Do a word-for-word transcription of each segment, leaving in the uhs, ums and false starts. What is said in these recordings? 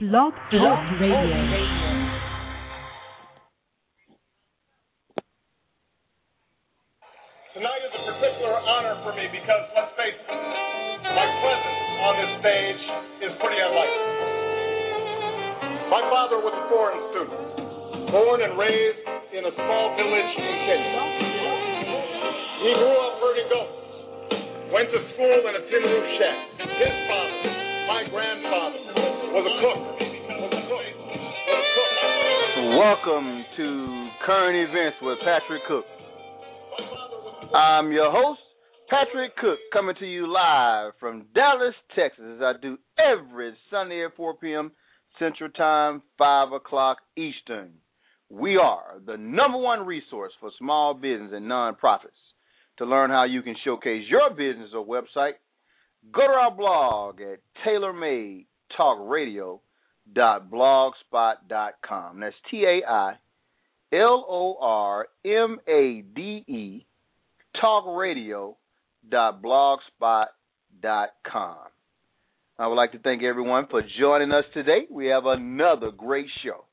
Blog Talk Radio. Tonight is a particular honor for me because, let's face it, my presence on this stage is pretty unlikely. My father was a foreign student, born and raised in a small village in Kenya. He grew up herding goats, went to school in a tin roof shack. His father, my grandfather, was a cook. Was a cook. Was a cook. Welcome to Current Events with Patrick Cook. I'm your host, Patrick Cook, coming to you live from Dallas, Texas, as I do every Sunday at four p.m. Central Time, five o'clock Eastern. We are the number one resource for small business and nonprofits. To learn how you can showcase your business or website, go to our blog at tailor made talk radio dot blogspot dot com. That's T A I L O R M A D E talk radio dot blogspot dot com. I would like to thank everyone for joining us today. We have another great show.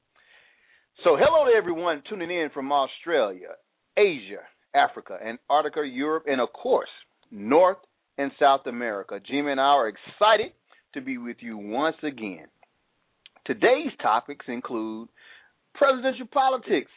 So hello to everyone tuning in from Australia, Asia, Africa, Antarctica, Europe, and of course, North and South America. Jimmy and I are excited to be with you once again. Today's topics include presidential politics,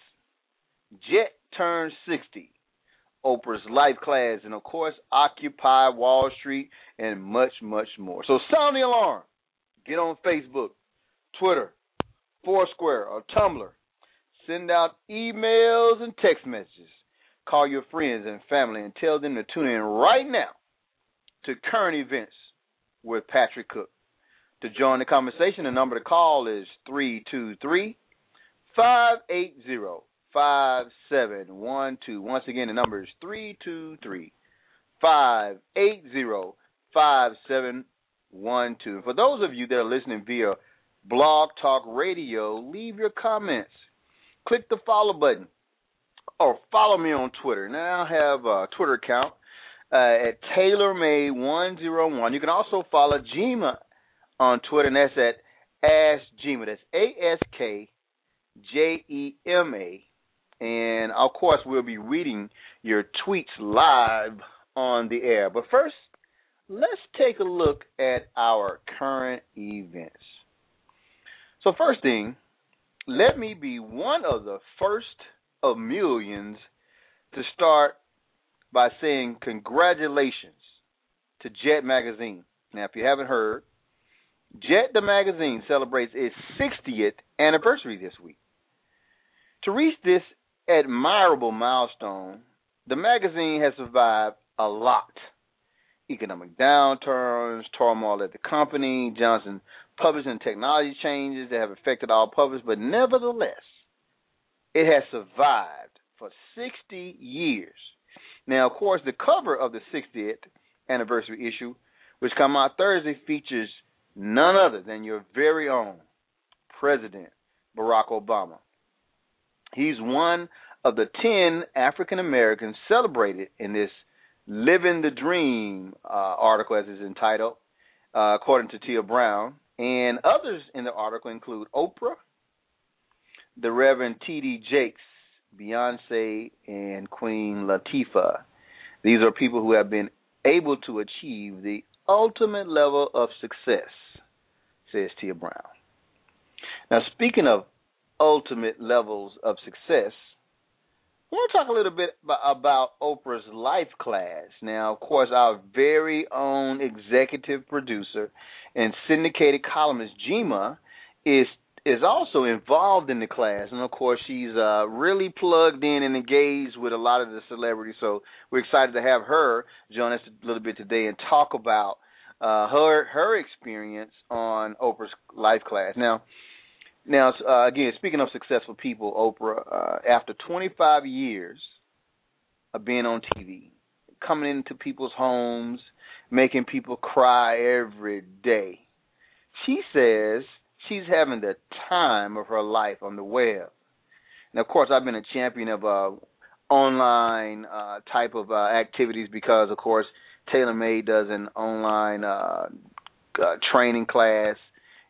Jet turns sixty, Oprah's life class, and of course, Occupy Wall Street, and much, much more. So sound the alarm. Get on Facebook, Twitter, Foursquare, or Tumblr. Send out emails and text messages. Call your friends and family and tell them to tune in right now to Current Events with Patrick Cook. To join the conversation, the number to call is three two three, five eight zero, five seven one two. Once again, the number is three two three, five eight zero, five seven one two. For those of you that are listening via Blog Talk Radio, leave your comments. Click the follow button or follow me on Twitter. Now I have a Twitter account uh, at Tailor Made one oh one. You can also follow Jima on Twitter, and that's at Ask Jima. That's A S K J E M A. And, of course, we'll be reading your tweets live on the air. But first, let's take a look at our current events. So first thing, let me be one of the first of millions to start by saying congratulations to Jet Magazine. Now, if you haven't heard, Jet the Magazine celebrates its sixtieth anniversary this week. To reach this admirable milestone, the magazine has survived a lot. Economic downturns, turmoil at the company, Johnson publishing technology changes that have affected all publishers, but nevertheless, it has survived for sixty years. Now, of course, the cover of the sixtieth anniversary issue, which come out Thursday, features none other than your very own President Barack Obama. He's one of the ten African Americans celebrated in this Living the Dream uh, article, as it's entitled, uh, according to Tia Brown. And others in the article include Oprah, the Reverend T D Jakes, Beyonce, and Queen Latifah. These are people who have been able to achieve the ultimate level of success, says Tia Brown. Now, speaking of ultimate levels of success, I want to talk a little bit about Oprah's life class. Now, of course, our very own executive producer and syndicated columnist Jima is is also involved in the class, and of course, she's uh, really plugged in and engaged with a lot of the celebrities. So we're excited to have her join us a little bit today and talk about uh, her her experience on Oprah's life class. Now. Now, uh, again, speaking of successful people, Oprah, uh, after twenty-five years of being on T V, coming into people's homes, making people cry every day, she says she's having the time of her life on the web. Now, of course, I've been a champion of uh, online uh, type of uh, activities because, of course, TaylorMade does an online uh, uh, training class.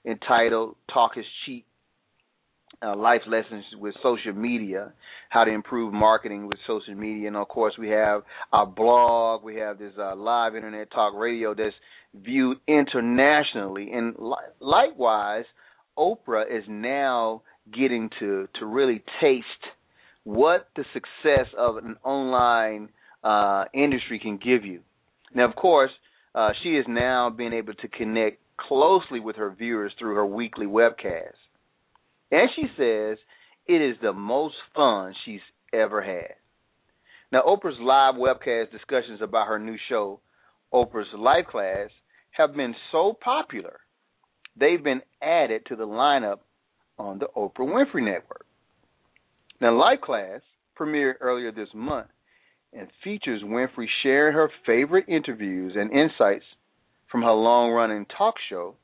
entitled Talk is Cheap, uh, Life Lessons with Social Media, How to Improve Marketing with Social Media. And, of course, we have our blog. We have this uh, live Internet talk radio that's viewed internationally. And li- likewise, Oprah is now getting to, to really taste what the success of an online uh, industry can give you. Now, of course, uh, she is now being able to connect closely with her viewers through her weekly webcast. And she says it is the most fun she's ever had. Now, Oprah's live webcast discussions about her new show, Oprah's Life Class, have been so popular, they've been added to the lineup on the Oprah Winfrey Network. Now, Life Class premiered earlier this month and features Winfrey sharing her favorite interviews and insights from her long-running talk show.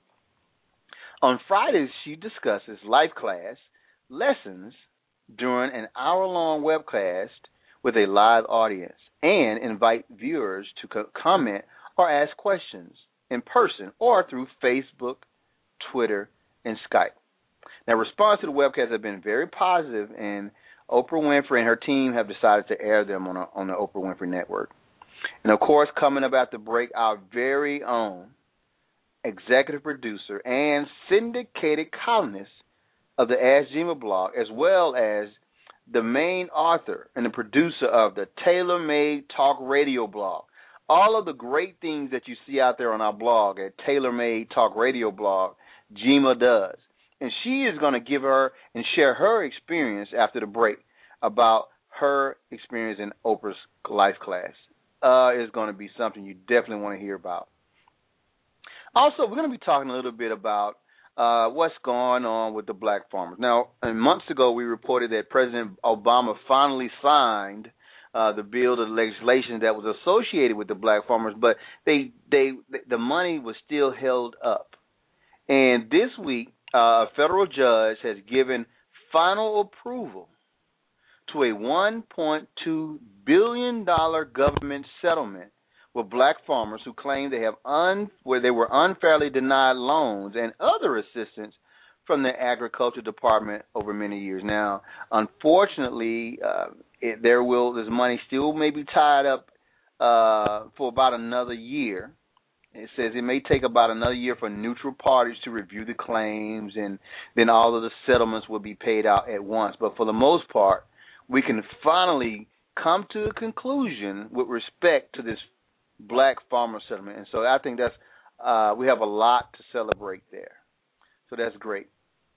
On Fridays, she discusses Life Class lessons during an hour-long webcast with a live audience and invite viewers to co- comment or ask questions in person or through Facebook, Twitter, and Skype. Now, response to the webcast have been very positive, and Oprah Winfrey and her team have decided to air them on, a, on the Oprah Winfrey Network. And, of course, coming up at the break, our very own executive producer and syndicated columnist of the Ask Jima blog, as well as the main author and the producer of the Tailor Made Talk Radio blog. All of the great things that you see out there on our blog at Tailor Made Talk Radio blog, Jima does. And she is going to give her and share her experience after the break about her experience in Oprah's Life Class. Uh, it's going to be something you definitely want to hear about. Also, we're going to be talking a little bit about uh, what's going on with the black farmers. Now, months ago, we reported that President Obama finally signed uh, the bill, the legislation that was associated with the black farmers, but they, they, the money was still held up. And this week, uh, a federal judge has given final approval to a one point two billion dollars government settlement with black farmers who claim they have un, where they were unfairly denied loans and other assistance from the Agriculture Department over many years. Now, unfortunately, uh, it, there will this money still may be tied up uh, for about another year. It says it may take about another year for neutral parties to review the claims, and then all of the settlements will be paid out at once. But for the most part, we can finally come to a conclusion with respect to this black farmer settlement. And so I think that's uh, we have a lot to celebrate there. So that's great.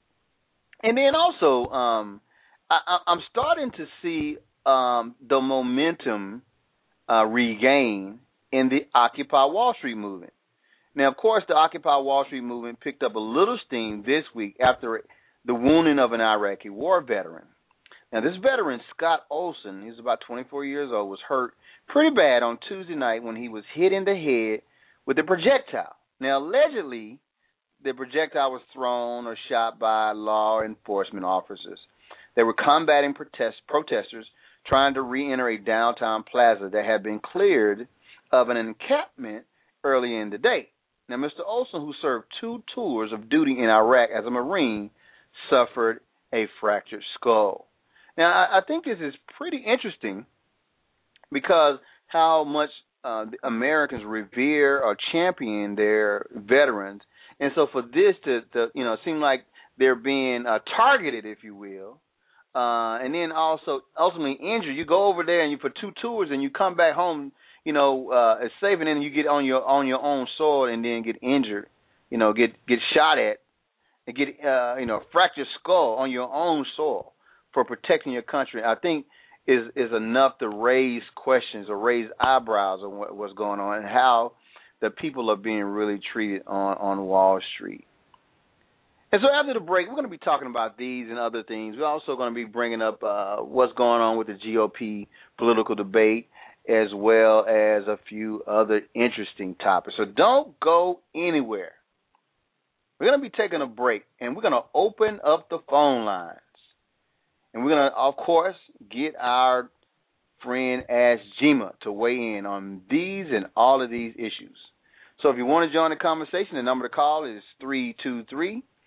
And then also, um, I, I'm starting to see um, the momentum uh, regain in the Occupy Wall Street movement. Now, of course, the Occupy Wall Street movement picked up a little steam this week after the wounding of an Iraqi war veteran. Now, this veteran, Scott Olson, he's about twenty-four years old, was hurt pretty bad on Tuesday night when he was hit in the head with a projectile. Now, allegedly, the projectile was thrown or shot by law enforcement officers. They were combating protest, protesters trying to re-enter a downtown plaza that had been cleared of an encampment early in the day. Now, Mister Olson, who served two tours of duty in Iraq as a Marine, suffered a fractured skull. Now, I, I think this is pretty interesting because how much uh, the Americans revere or champion their veterans. And so for this to, to you know, seem like they're being uh, targeted, if you will, uh, and then also ultimately injured, you go over there and you for two tours and you come back home, you know, uh, it's safe, and then you get on your on your own soil and then get injured, you know, get get shot at, and get uh, you know, fractured skull on your own soil for protecting your country. I think is is enough to raise questions or raise eyebrows on what, what's going on and how the people are being really treated on, on Wall Street. And so after the break, we're going to be talking about these and other things. We're also going to be bringing up uh, what's going on with the G O P political debate, as well as a few other interesting topics. So don't go anywhere. We're going to be taking a break, and we're going to open up the phone lines. And we're going to, of course, get our friend Ask Jima to weigh in on these and all of these issues. So if you want to join the conversation, the number to call is three two three,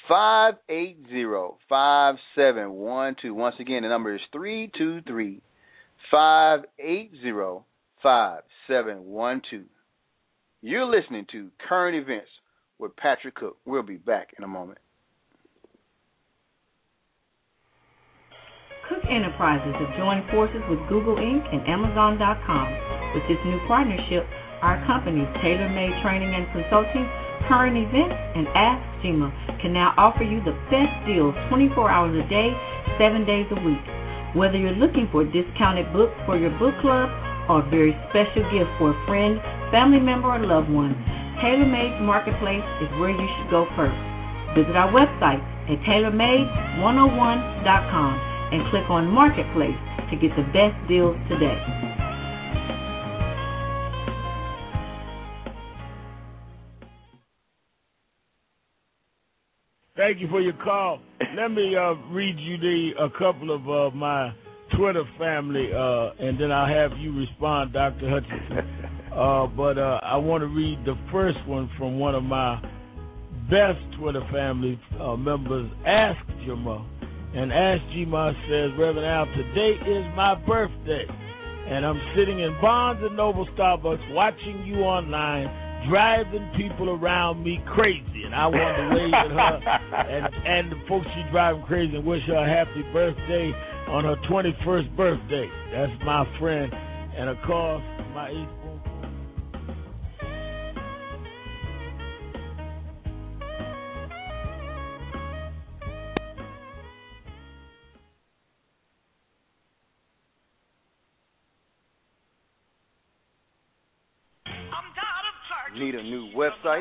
five eight zero, five seven one two. Once again, the number is three two three, five eight zero, five seven one two. You're listening to Current Events with Patrick Cook. We'll be back in a moment. Cook Enterprises have joined forces with Google Incorporated and Amazon dot com. With this new partnership, our companies, Tailor Made Training and Consulting, Current Events, and Ask Jima, can now offer you the best deals twenty-four hours a day, seven days a week. Whether you're looking for a discounted book for your book club or a very special gift for a friend, family member, or loved one, Tailor Made Marketplace is where you should go first. Visit our website at tailor made one oh one dot com and click on Marketplace to get the best deals today. Thank you for your call. Let me uh, read you the a couple of uh, my Twitter family, uh, and then I'll have you respond, Doctor Hutchinson. uh, but uh, I want to read the first one from one of my best Twitter family uh, members, Ask Jima. And Ask Jima says, Reverend Al, today is my birthday, and I'm sitting in Barnes and Noble Starbucks watching you online, driving people around me crazy. And I want to wave at her and, and the folks she driving crazy and wish her a happy birthday on her twenty-first birthday. That's my friend. And, of course, my eighth. Need a new website?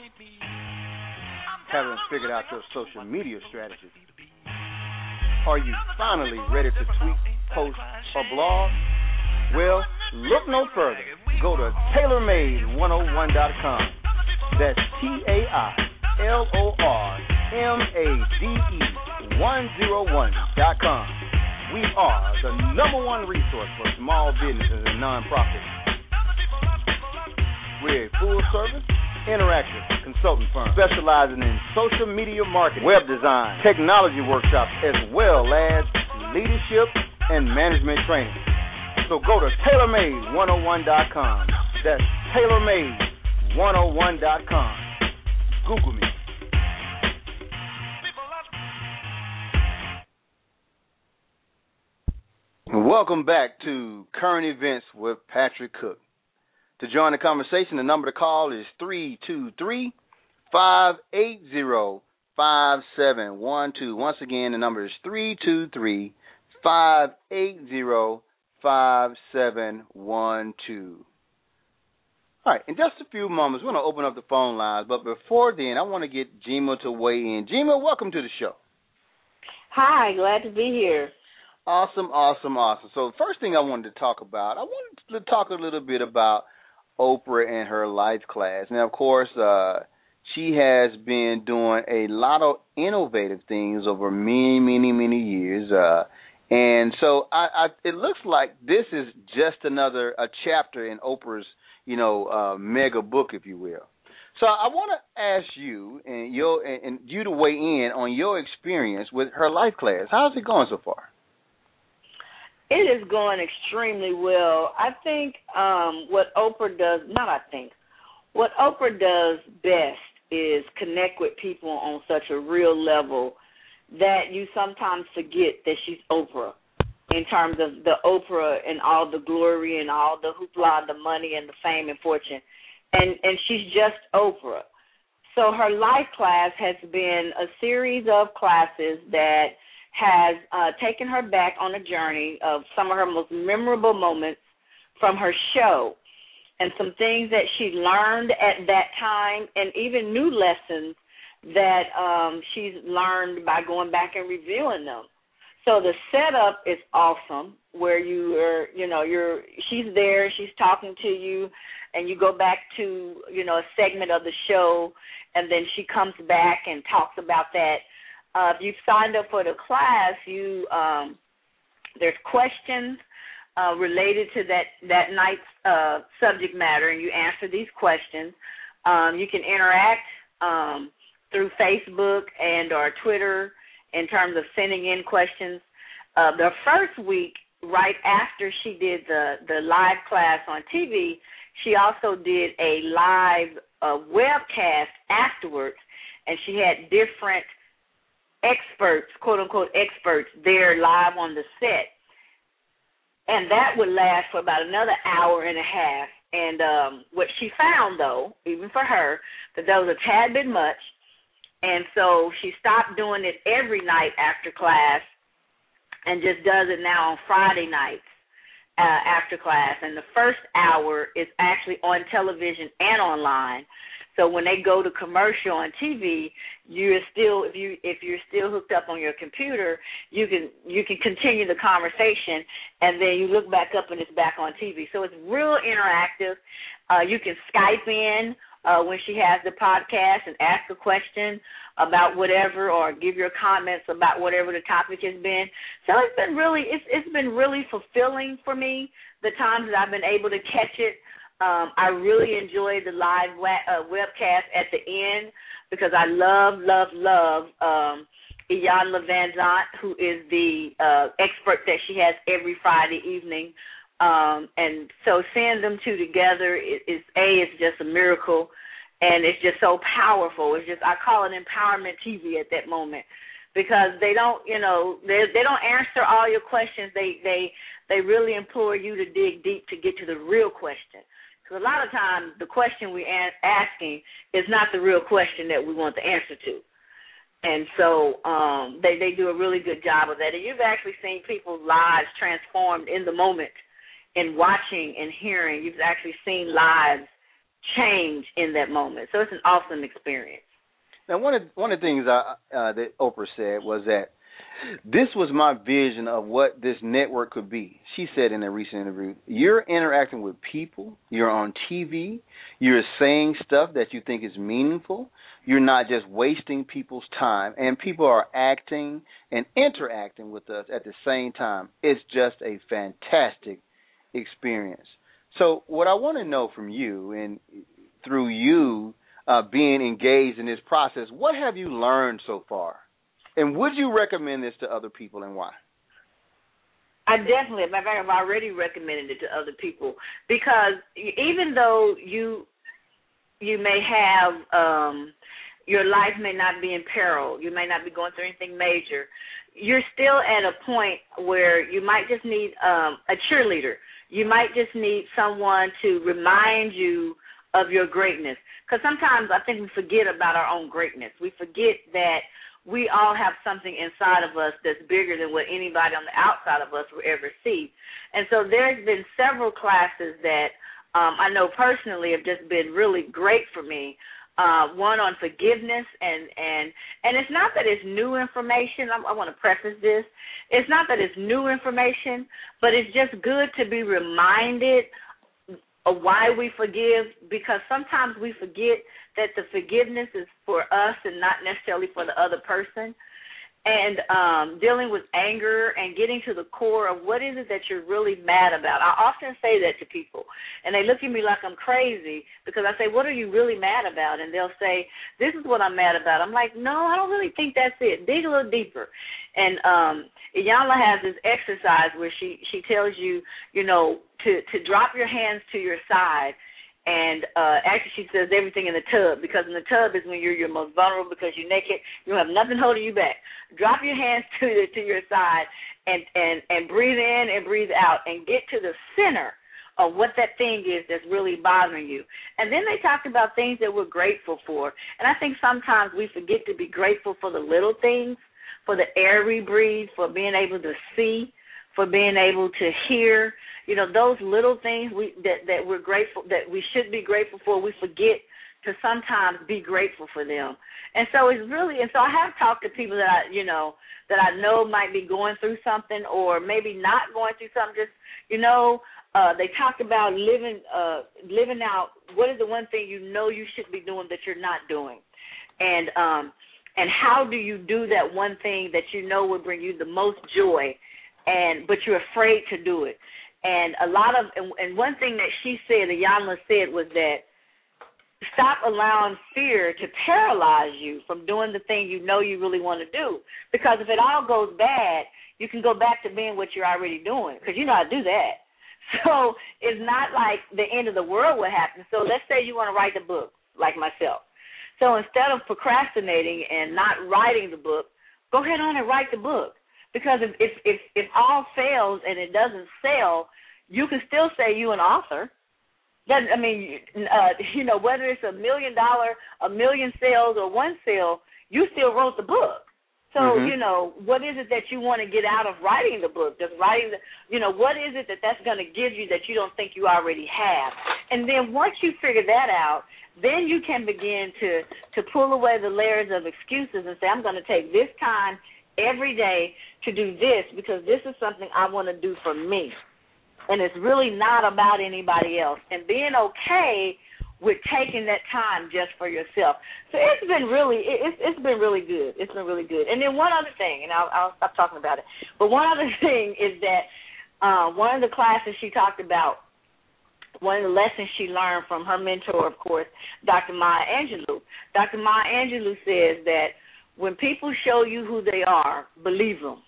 Haven't figured out your social media strategy? Are you finally ready to tweet, post, or blog? Well, look no further. Go to tailor made one oh one dot com. That's T A I L O R M A D E one oh one dot com. We are the number one resource for small businesses and nonprofits. We're a full-service, interactive consulting firm specializing in social media marketing, web design, technology workshops, as well as leadership and management training. So go to tailor made one oh one dot com. That's tailor made one oh one dot com. Google me. Welcome back to Current Events with Patrick Cook. To join the conversation, the number to call is three two three, five eight zero, five seven one two. Once again, the number is three two three, five eight zero, five seven one two. All right, in just a few moments, we're going to open up the phone lines. But before then, I want to get Jima to weigh in. Jima, welcome to the show. Hi, glad to be here. Awesome, awesome, awesome. So the first thing I wanted to talk about, I wanted to talk a little bit about Oprah and her life class. Now, of course, uh, she has been doing a lot of innovative things over many, many, many years. Uh, and so I, I, it looks like this is just another a chapter in Oprah's, you know, uh, mega book, if you will. So I want to ask you and your and, and you to weigh in on your experience with her life class. How's it going so far? It is going extremely well. I think um, what Oprah does, not I think, what Oprah does best is connect with people on such a real level that you sometimes forget that she's Oprah in terms of the Oprah and all the glory and all the hoopla, the money and the fame and fortune. And, and she's just Oprah. So her life class has been a series of classes that has uh, taken her back on a journey of some of her most memorable moments from her show and some things that she learned at that time and even new lessons that um, she's learned by going back and reviewing them. So the setup is awesome where you are, you know, you're, she's there, she's talking to you, and you go back to, you know, a segment of the show, and then she comes back and talks about that. Uh, if you've signed up for the class, you um, there's questions uh, related to that, that night's uh, subject matter, and you answer these questions. Um, you can interact um, through Facebook and or Twitter in terms of sending in questions. Uh, the first week, right after she did the, the live class on T V, she also did a live uh, webcast afterwards, and she had different experts, quote-unquote experts, there live on the set. And that would last for about another hour and a half. And um, what she found, though, even for her, that that was a tad bit much. And so she stopped doing it every night after class and just does it now on Friday nights uh, after class. And the first hour is actually on television and online. So when they go to commercial on T V, you're still if you if you're still hooked up on your computer, you can you can continue the conversation, and then you look back up and it's back on T V. So it's real interactive. Uh, you can Skype in uh, when she has the podcast and ask a question about whatever, or give your comments about whatever the topic has been. So it's been really it's it's been really fulfilling for me the times that I've been able to catch it. Um, I really enjoyed the live wa- uh, webcast at the end because I love, love, love um, Iyanla Vanzant, who is the uh, expert that she has every Friday evening. Um, and so seeing them two together is, is, A, it's just a miracle, and it's just so powerful. It's just, I call it empowerment T V at that moment because they don't, you know, they they don't answer all your questions. They, they, they really implore you to dig deep to get to the real question. Because a lot of times the question we're asking is not the real question that we want the answer to. And so um, they, they do a really good job of that. And you've actually seen people's lives transformed in the moment in watching and hearing. You've actually seen lives change in that moment. So it's an awesome experience. Now, one of, one of the things I, uh, that Oprah said was that this was my vision of what this network could be. She said in a recent interview, you're interacting with people, you're on T V, you're saying stuff that you think is meaningful, you're not just wasting people's time, and people are acting and interacting with us at the same time. It's just a fantastic experience. So what I want to know from you, and through you uh, being engaged in this process, what have you learned so far? And would you recommend this to other people, and why? I definitely, in fact, I've already recommended it to other people because even though you you may have, um, your life may not be in peril, you may not be going through anything major, you're still at a point where you might just need um, a cheerleader. You might just need someone to remind you of your greatness. Because sometimes I think we forget about our own greatness. We forget that we all have something inside of us that's bigger than what anybody on the outside of us will ever see. And so there's been several classes that um, I know personally have just been really great for me. Uh, one on forgiveness, and, and, and it's not that it's new information. I, I want to preface this. It's not that it's new information, but it's just good to be reminded of why we forgive, because sometimes we forget that the forgiveness is for us and not necessarily for the other person. And um, dealing with anger and getting to the core of what is it that you're really mad about. I often say that to people, and they look at me like I'm crazy because I say, what are you really mad about? And they'll say, this is what I'm mad about. I'm like, no, I don't really think that's it. Dig a little deeper. And um, Iyanla has this exercise where she, she tells you, you know, to, to drop your hands to your side. And uh, actually she says everything in the tub, because in the tub is when you're your most vulnerable because you're naked. You don't have nothing holding you back. Drop your hands to the, to your side and, and, and breathe in and breathe out and get to the center of what that thing is that's really bothering you. And then they talked about things that we're grateful for. And I think sometimes we forget to be grateful for the little things, for the air we breathe, for being able to see, for being able to hear. You know, those little things we that, that we're grateful, that we should be grateful for, we forget to sometimes be grateful for them. And so it's really, and so I have talked to people that I, you know, that I know might be going through something or maybe not going through something. Just, you know, uh, they talked about living, uh, living out, what is the one thing you know you should be doing that you're not doing? And, um, and how do you do that one thing that you know will bring you the most joy, and but you're afraid to do it? And a lot of, and, and one thing that she said, Iyanla said, was that stop allowing fear to paralyze you from doing the thing you know you really want to do. Because if it all goes bad, you can go back to being what you're already doing, because you know how to do that. So it's not like the end of the world will happen. So let's say you want to write the book, like myself. So instead of procrastinating and not writing the book, go ahead on and write the book. Because if if if, if all fails and it doesn't sell, you can still say you're an author. That, I mean, uh, you know, whether it's a million dollar, a million sales, or one sale, you still wrote the book. So, mm-hmm. you know, what is it that you want to get out of writing the book? Just writing the, you know, what is it that that's going to give you that you don't think you already have? And then once you figure that out, then you can begin to, to pull away the layers of excuses and say, I'm going to take this time every day to do this because this is something I want to do for me. And it's really not about anybody else. And being okay with taking that time just for yourself. So it's been really, it's it's been really good. It's been really good. And then one other thing, and I'll, I'll stop talking about it. But one other thing is that uh, one of the classes she talked about, one of the lessons she learned from her mentor, of course, Doctor Maya Angelou. Doctor Maya Angelou says that when people show you who they are, believe them.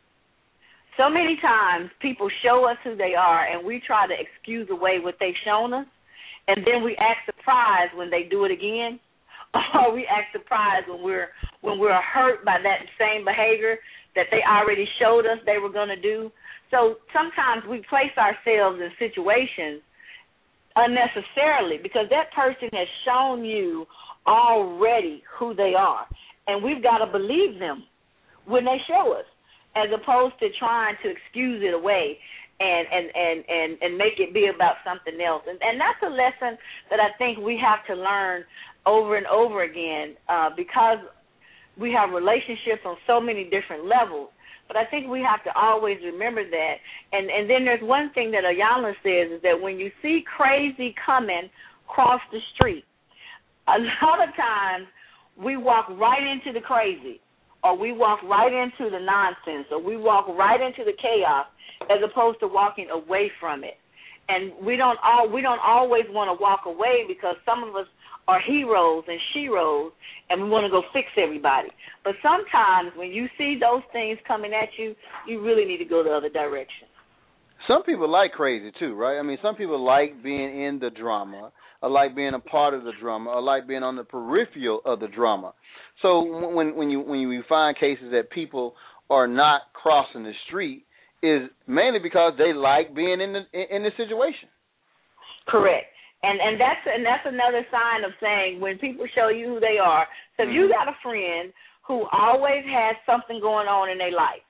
So many times people show us who they are, and we try to excuse away what they've shown us, and then we act surprised when they do it again, or we act surprised when we're when we're hurt by that same behavior that they already showed us they were going to do. So sometimes we place ourselves in situations unnecessarily because that person has shown you already who they are, and we've got to believe them when they show us, as opposed to trying to excuse it away and, and, and, and, and make it be about something else. And, and that's a lesson that I think we have to learn over and over again uh, because we have relationships on so many different levels. But I think we have to always remember that. And, and then there's one thing that Ayala says is that when you see crazy coming across the street, a lot of times we walk right into the crazy, or we walk right into the nonsense, or we walk right into the chaos, as opposed to walking away from it. And we don't all we don't always want to walk away because some of us are heroes and sheroes, and we want to go fix everybody. But sometimes when you see those things coming at you, you really need to go the other direction. Some people like crazy too, right? I mean, some people like being in the drama, or like being a part of the drama, or like being on the peripheral of the drama. So when when you when you find cases that people are not crossing the street, is mainly because they like being in the in the situation. Correct, and and that's and that's another sign of saying when people show you who they are. So if you got a friend who always has something going on in their life,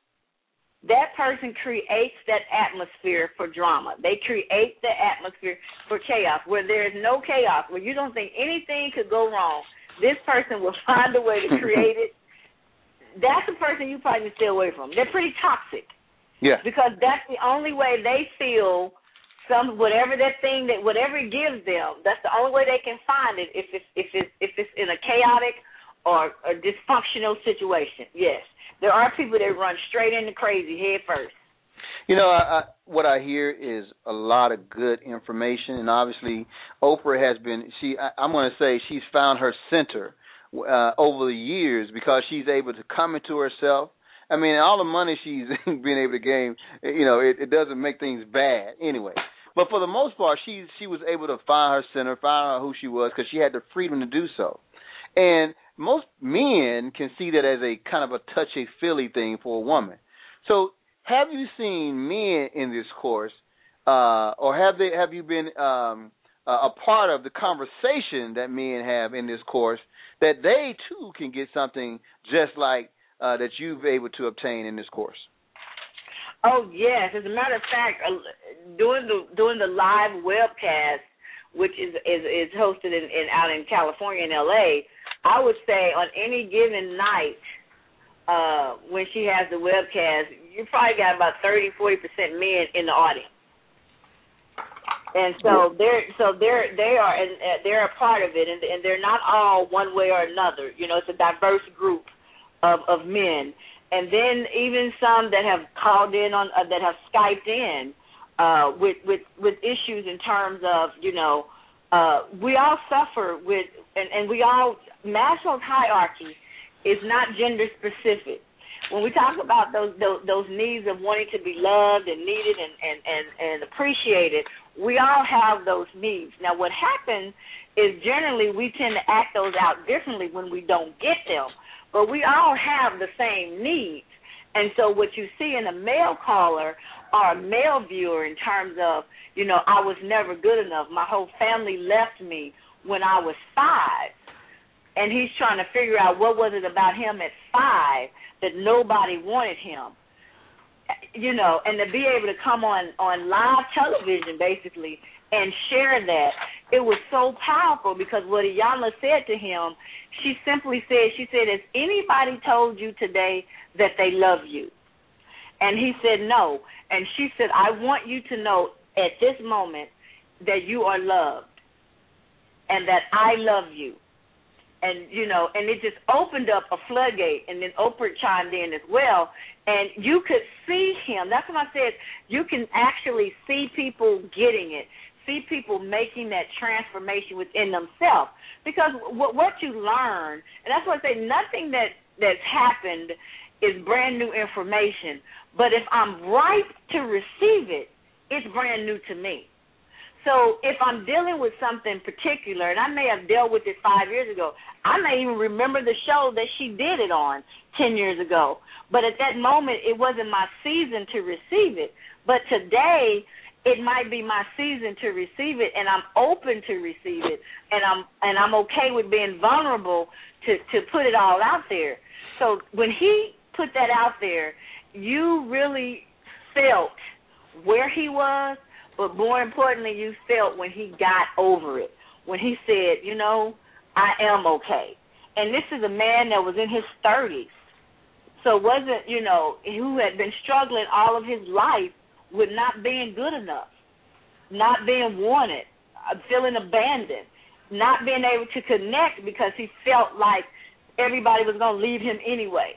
that person creates that atmosphere for drama. They create the atmosphere for chaos. Where there is no chaos, where you don't think anything could go wrong, this person will find a way to create it. That's the person you probably stay away from. They're pretty toxic. Yeah. Because that's the only way they feel some whatever that thing that whatever it gives them. That's the only way they can find it if it's if it's if it's in a chaotic or a dysfunctional situation. Yes, there are people that run straight into crazy head first. You know, I, I, what I hear is a lot of good information, and obviously Oprah has been. She, I, I'm going to say, she's found her center uh, over the years because she's able to come into herself. I mean, all the money she's been able to gain, you know, it, it doesn't make things bad anyway. But for the most part, she she was able to find her center, find out who she was, because she had the freedom to do so. And most men can see that as a kind of a touchy-feely thing for a woman. So have you seen men in this course, uh, or have they have you been um, a part of the conversation that men have in this course, that they, too, can get something just like Uh, that you've able to obtain in this course? Oh yes, as a matter of fact, uh, doing the doing the live webcast, which is is, is hosted in, in out in California in L A, I would say on any given night uh, when she has the webcast, you probably got about thirty, forty percent men in the audience, and so they're so they're they are and uh, they're a part of it, and, and they're not all one way or another. You know, it's a diverse group Of, of men, and then even some that have called in on uh, that have Skyped in uh, with with with issues in terms of you know uh, we all suffer with, and, and we all, Maslow's hierarchy is not gender specific. When we talk about those, those those needs of wanting to be loved and needed and, and, and, and appreciated, we all have those needs. Now, what happens is generally we tend to act those out differently when we don't get them, but we all have the same needs. And so what you see in a male caller or a male viewer in terms of, you know, I was never good enough. My whole family left me when I was five. And he's trying to figure out what was it about him at five that nobody wanted him. You know, and to be able to come on, on live television, basically, and share that, it was so powerful because what Iyanla said to him, she simply said, she said, has anybody told you today that they love you? And he said, no. And she said, I want you to know at this moment that you are loved and that I love you. And, you know, and it just opened up a floodgate, and then Oprah chimed in as well. And you could see him. That's what I said. You can actually see people getting it, see people making that transformation within themselves. Because what, what you learn, and that's why I say nothing that, that's happened is brand new information. But if I'm ripe to receive it, it's brand new to me. So if I'm dealing with something particular, and I may have dealt with it five years ago, I may even remember the show that she did it on ten years ago. But at that moment, it wasn't my season to receive it. But today, it might be my season to receive it, and I'm open to receive it, and I'm and I'm okay with being vulnerable to, to put it all out there. So when he put that out there, you really felt where he was, but more importantly, you felt when he got over it, when he said, you know, I am okay. And this is a man that was in his thirties. So it wasn't, you know, who had been struggling all of his life with not being good enough, not being wanted, feeling abandoned, not being able to connect because he felt like everybody was going to leave him anyway.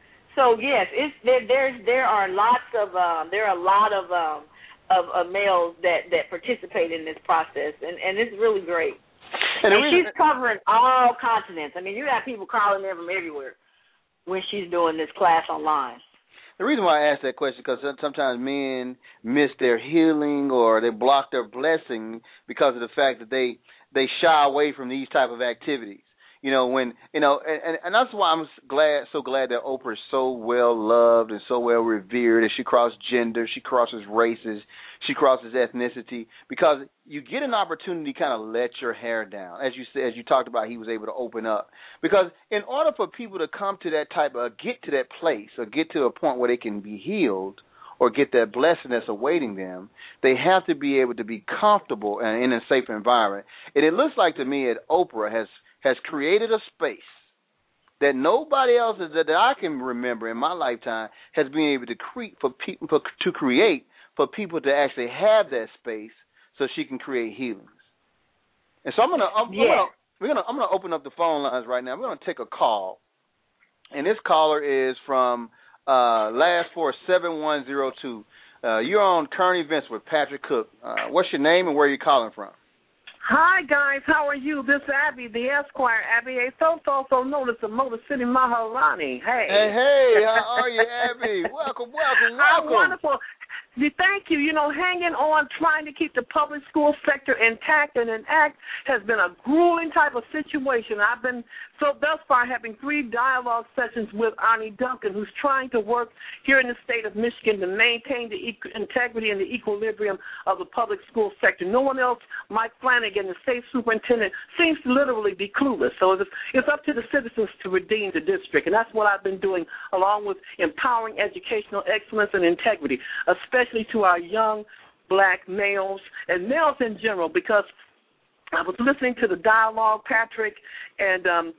So, yes, it's, there, there's, there are lots of, um, there are a lot of, um, Of, of males that, that participate in this process, and, and it's really great. And, and reason, she's covering all continents. I mean, you got people calling in from everywhere when she's doing this class online. The reason why I ask that question is because sometimes men miss their healing or they block their blessing because of the fact that they, they shy away from these type of activities. You know, when, you know, and, and that's why I'm glad, so glad that Oprah is so well loved and so well revered, and she crosses gender, she crosses races, she crosses ethnicity, because you get an opportunity to kind of let your hair down. As you said, as you talked about, he was able to open up. Because in order for people to come to that type of, get to that place or get to a point where they can be healed or get that blessing that's awaiting them, they have to be able to be comfortable and in a safe environment. And it looks like to me that Oprah has has created a space that nobody else is, that I can remember in my lifetime has been able to create for people for, to create for people to actually have that space so she can create healings. And so I'm gonna, I'm, yeah. I'm gonna we're gonna I'm gonna open up the phone lines right now. We're gonna take a call, and this caller is from uh, last four seven one zero two. Uh, you're on Current Events with Patrick Cook. Uh, what's your name and where are you calling from? Hi, guys. How are you? This is Abby, the Esquire. Abby A. Soto, also known as the Motor City Maharani. Hey. Hey, hey. How are you, Abby? welcome, welcome, welcome. I'm wonderful. Thank you. You know, hanging on, trying to keep the public school sector intact and enact has been a grueling type of situation. I've been, so thus far, having three dialogue sessions with Arnie Duncan, who's trying to work here in the state of Michigan to maintain the equ- integrity and the equilibrium of the public school sector. No one else, Mike Flanagan, the state superintendent, seems to literally be clueless. So it's, it's up to the citizens to redeem the district, and that's what I've been doing, along with empowering educational excellence and integrity, especially especially to our young black males and males in general, because I was listening to the dialogue, Patrick, and um,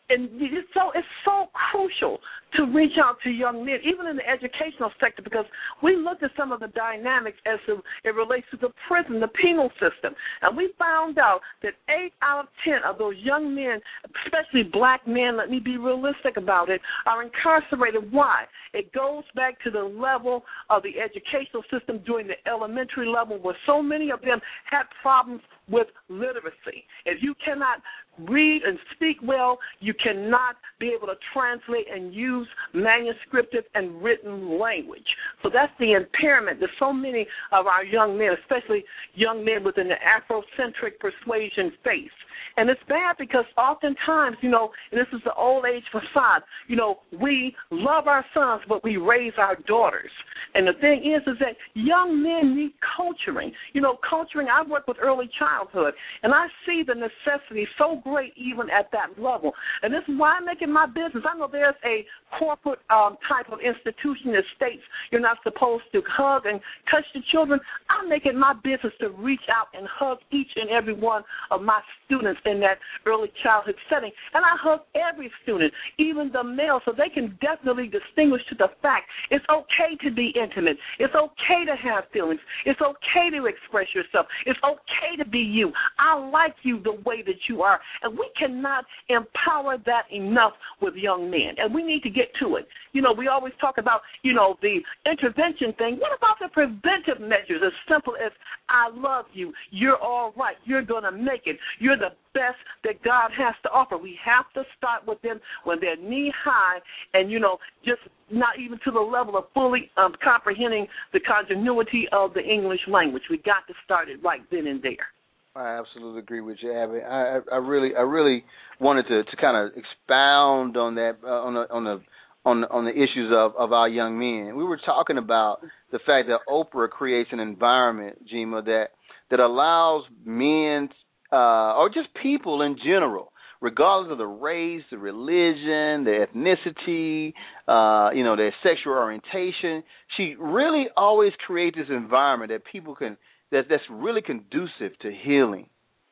and it's so it's so crucial to reach out to young men, even in the educational sector, because we looked at some of the dynamics as to, it relates to the prison, the penal system, and we found out that eight out of ten of those young men, especially black men, let me be realistic about it, are incarcerated. Why? It goes back to the level of the educational system during the elementary level, where so many of them had problems with literacy. If you cannot read and speak well, you cannot be able to translate and use manuscripted and written language. So that's the impairment that so many of our young men, especially young men within the Afrocentric persuasion, face. And it's bad because oftentimes, you know, and this is the old age facade, you know, we love our sons, but we raise our daughters. And the thing is, is that young men need culturing. You know, culturing, I work with early childhood, and I see the necessity so great even at that level. And this is why I make it my business. I know there's a corporate um, type of institution that states you're not supposed to hug and touch the children. I make it my business to reach out and hug each and every one of my students in that early childhood setting. And I hug every student, even the male, so they can definitely distinguish to the fact it's okay to be intimate. It's okay to have feelings. It's okay to express yourself. It's okay to be you. I like you the way that you are. And we cannot empower that enough with young men. And we need to get to it. You know, we always talk about, you know, the intervention thing. What about the preventive measures? As simple as, I love you. You're all right. You're going to make it. You're the best that God has to offer. We have to start with them when they're knee high and, you know, just not even to the level of fully um, comprehending the continuity of the English language. We got to start it right then and there. I absolutely agree with you, Abby. I, I really, I really wanted to, to kind of expound on that, uh, on the, on the, on the, on the issues of, of our young men. We were talking about the fact that Oprah creates an environment, Jima, that that allows men uh, or just people in general, regardless of the race, the religion, the ethnicity, uh, you know, their sexual orientation. She really always creates this environment that people can. That, that's really conducive to healing.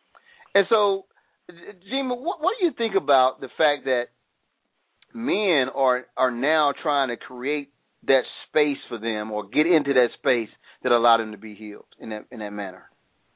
And so, Jima, what, what do you think about the fact that men are are now trying to create that space for them or get into that space that allow them to be healed in that in that manner?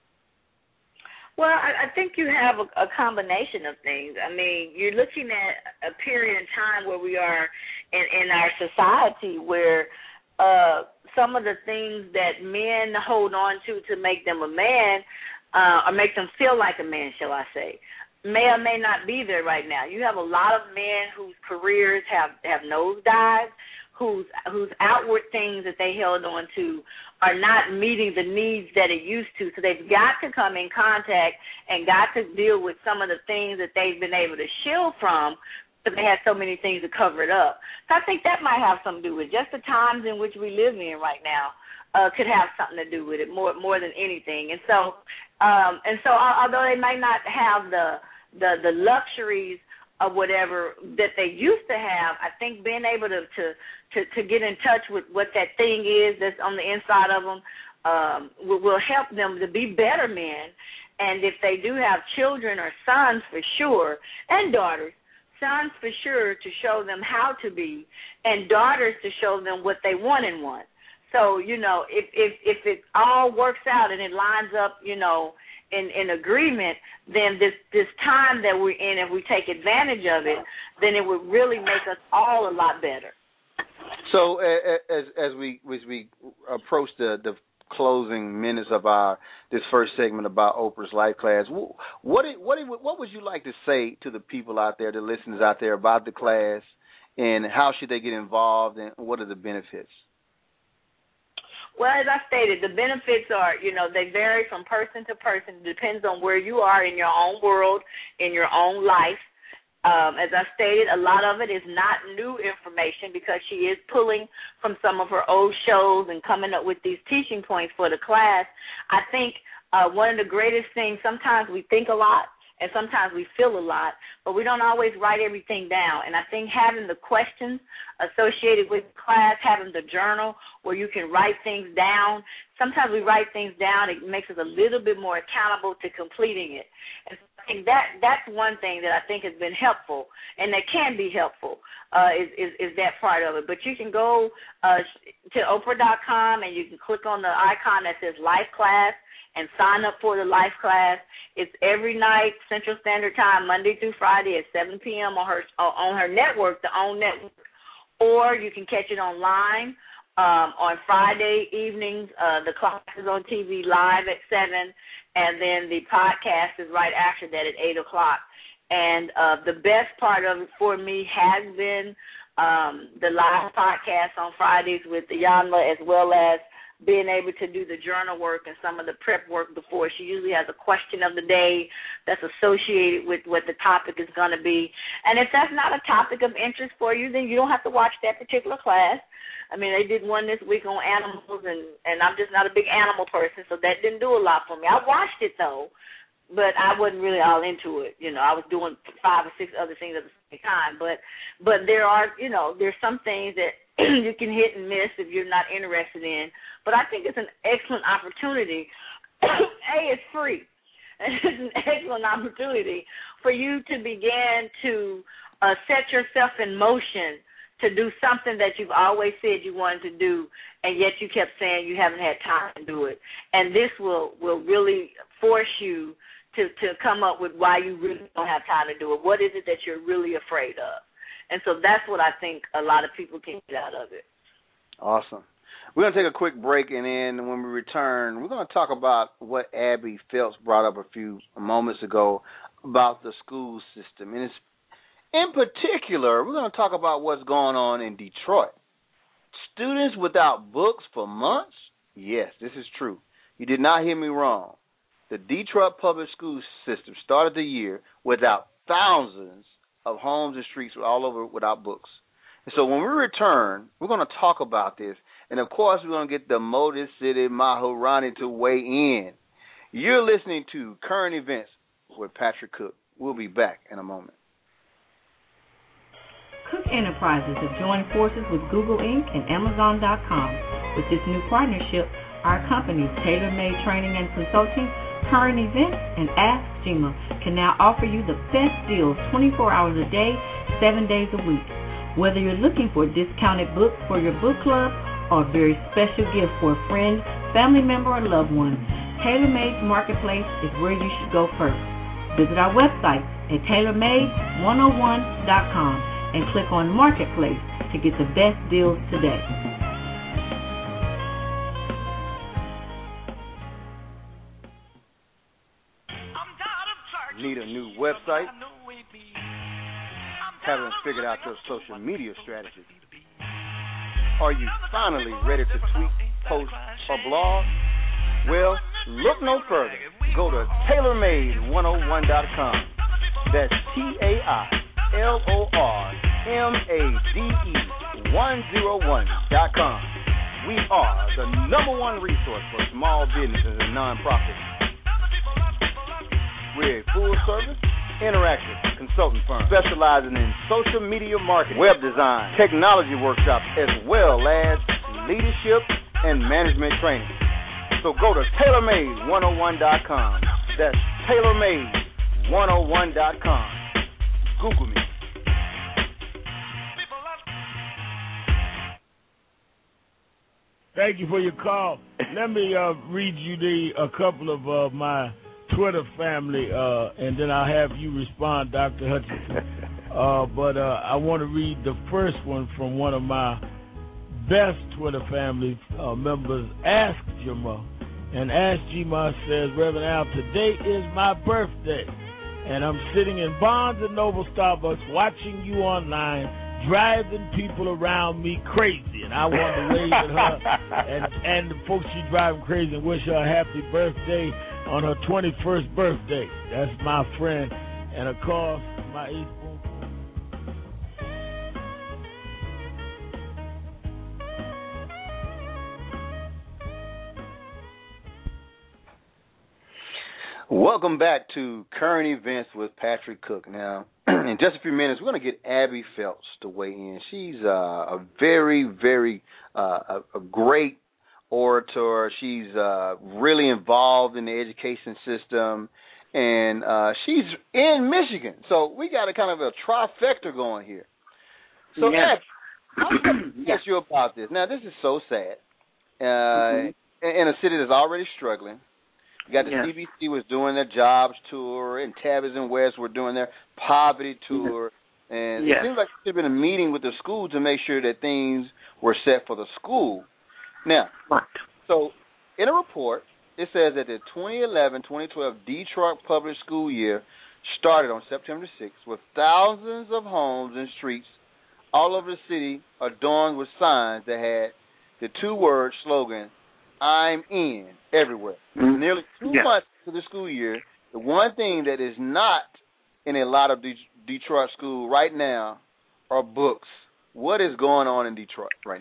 Well, I, I think you have a, a combination of things. I mean, you're looking at a period in time where we are in, in our society where uh, some of the things that men hold on to to make them a man uh, or make them feel like a man, shall I say, may or may not be there right now. You have a lot of men whose careers have, have nosedives, whose whose outward things that they held on to are not meeting the needs that it used to. So they've got to come in contact and got to deal with some of the things that they've been able to shield from, but they had so many things to cover it up. So I think that might have something to do with it. Just the times in which we live in right now uh, could have something to do with it more more than anything. And so, um, and so, although they might not have the the, the luxuries of whatever that they used to have, I think being able to, to to to get in touch with what that thing is that's on the inside of them um, will, will help them to be better men. And if they do have children or sons, for sure, and daughters. Sons for sure to show them how to be, and daughters to show them what they want in one. So, you know, if if if it all works out and it lines up, you know, in, in agreement, then this, this time that we're in, if we take advantage of it, then it would really make us all a lot better. So as as we as we approach the the closing minutes of our this first segment about Oprah's Life Class, what what what would you like to say to the people out there, the listeners out there, about the class, and how should they get involved, and what are the benefits? Well, as I stated, the benefits are, you know, they vary from person to person. It depends on where you are in your own world, in your own life. Um, as I stated, a lot of it is not new information because she is pulling from some of her old shows and coming up with these teaching points for the class. I think uh, one of the greatest things, sometimes we think a lot and sometimes we feel a lot, but we don't always write everything down. And I think having the questions associated with class, having the journal where you can write things down, sometimes we write things down, it makes us a little bit more accountable to completing it. And I think that that's one thing that I think has been helpful and that can be helpful uh, is, is is that part of it. But you can go uh, to Oprah dot com and you can click on the icon that says Life Class and sign up for the Life Class. It's every night Central Standard Time, Monday through Friday at seven p.m. on her on her network, the OWN network, or you can catch it online. Um, on Friday evenings, uh, the class is on T V live at seven, and then the podcast is right after that at eight o'clock. And uh, the best part of it for me has been um, the live podcast on Fridays with Iyanla, as well as being able to do the journal work and some of the prep work before. She usually has a question of the day that's associated with what the topic is going to be. And if that's not a topic of interest for you, then you don't have to watch that particular class. I mean, they did one this week on animals, and, and I'm just not a big animal person, so that didn't do a lot for me. I watched it, though, but I wasn't really all into it. You know, I was doing five or six other things at the same time. But but there are, you know, there's some things that you can hit and miss if you're not interested in. But I think it's an excellent opportunity. A, it's free. It's an excellent opportunity for you to begin to uh, set yourself in motion to do something that you've always said you wanted to do, and yet you kept saying you haven't had time to do it. And this will, will really force you to, to come up with why you really don't have time to do it. What is it that you're really afraid of? And so that's what I think a lot of people can get out of it. Awesome. We're going to take a quick break, and then when we return, we're going to talk about what Abby Phelps brought up a few moments ago about the school system. And it's in particular, we're going to talk about what's going on in Detroit. Students without books for months? Yes, this is true. You did not hear me wrong. The Detroit public school system started the year without thousands of homes and streets all over without books. And so when we return, we're going to talk about this. And, of course, we're going to get the Motor City Maharani to weigh in. You're listening to Current Events with Patrick Cook. We'll be back in a moment. Cook Enterprises have joined forces with Google Incorporated and Amazon dot com. With this new partnership, our companies, Tailor Made Training and Consulting, Current Events, and Ask Jima, can now offer you the best deals twenty-four hours a day, seven days a week. Whether you're looking for discounted books for your book club or a very special gift for a friend, family member, or loved one, Tailor Made Marketplace is where you should go first. Visit our website at tailor made one oh one dot com. and click on Marketplace to get the best deals today. Need a new website? Haven't figured out your social media strategy? Are you finally ready to tweet, post, or blog? Well, look no further. Go to tailor made one oh one dot com. That's T A I L O R M A D E one oh one dot com. We are the number one resource for small businesses and nonprofits. We're a full-service, interactive consulting firm specializing in social media marketing, web design, technology workshops, as well as leadership and management training. So go to tailor made one oh one dot com. That's tailor made one oh one dot com. Google me. Thank you for your call. Let me uh, read you the a couple of uh, my Twitter family, uh, and then I'll have you respond, Doctor Hutchinson. uh, but uh, I want to read the first one from one of my best Twitter family uh, members, Ask Jima. And Ask Jima says, Reverend Al, today is my birthday, and I'm sitting in Barnes and Noble Starbucks watching you online, driving people around me crazy, and I want to wave at her and, and the folks she driving crazy and wish her a happy birthday on her twenty-first birthday. That's my friend, and of course, my eighth. Welcome back to Current Events with Patrick Cook. Now, in just a few minutes, we're going to get Abby Phelps to weigh in. She's uh, a very, very uh, a, a great orator. She's uh, really involved in the education system, and uh, she's in Michigan. So we got a kind of a trifecta going here. So, yes. Ed, I want to ask you about this. Now, this is so sad. Uh, mm-hmm. In a city that's already struggling. You got the yes. C B C was doing their jobs tour, and Tavis and West were doing their poverty tour. And yes. it seems like there's been a meeting with the school to make sure that things were set for the school. Now, right. so in a report, it says that the twenty eleven twenty twelve Detroit public school year started on September sixth with thousands of homes and streets all over the city adorned with signs that had the two-word slogan, "I'm in," everywhere. Mm-hmm. Nearly two yes. months to the school year, the one thing that is not in a lot of De- Detroit schools right now are books. What is going on in Detroit right now?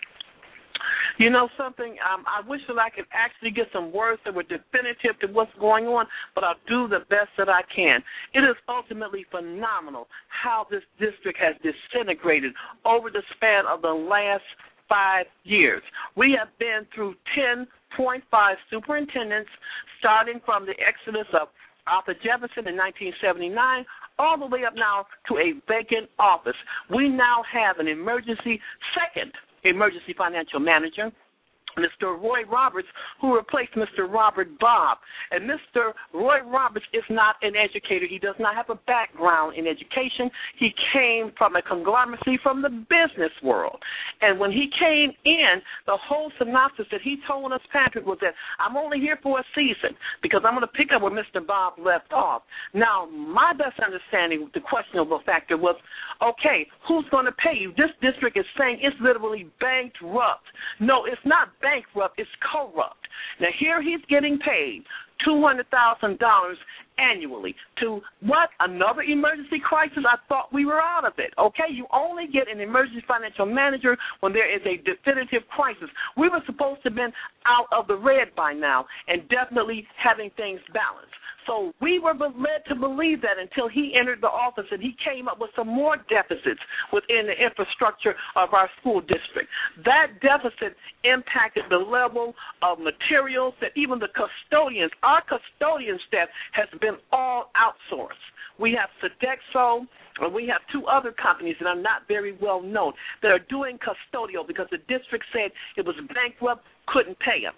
You know something? Um, I wish that I could actually get some words that were definitive to what's going on, but I'll do the best that I can. It is ultimately phenomenal how this district has disintegrated over the span of the last five years. We have been through ten point five superintendents, starting from the exodus of Arthur Jefferson in nineteen seventy-nine all the way up now to a vacant office. We now have an emergency, second emergency financial manager, Mister Roy Roberts, who replaced Mister Robert Bobb. And Mister Roy Roberts is not an educator. He does not have a background in education. He came from a conglomeracy from the business world. And when he came in, the whole synopsis that he told us, Patrick, was that I'm only here for a season because I'm going to pick up where Mister Bobb left off. Now, my best understanding, the questionable factor was, okay, who's going to pay you? This district is saying it's literally bankrupt. No, it's not bankrupt, it's corrupt. Now, here he's getting paid two hundred thousand dollars annually to what? Another emergency crisis? I thought we were out of it. Okay, you only get an emergency financial manager when there is a definitive crisis. We were supposed to have been out of the red by now and definitely having things balanced. So we were led to believe that until he entered the office and he came up with some more deficits within the infrastructure of our school district. That deficit impacted the level of materials that even the custodians, our custodian staff has been all outsourced. We have Sodexo, and we have two other companies that are not very well known that are doing custodial because the district said it was bankrupt, couldn't pay them.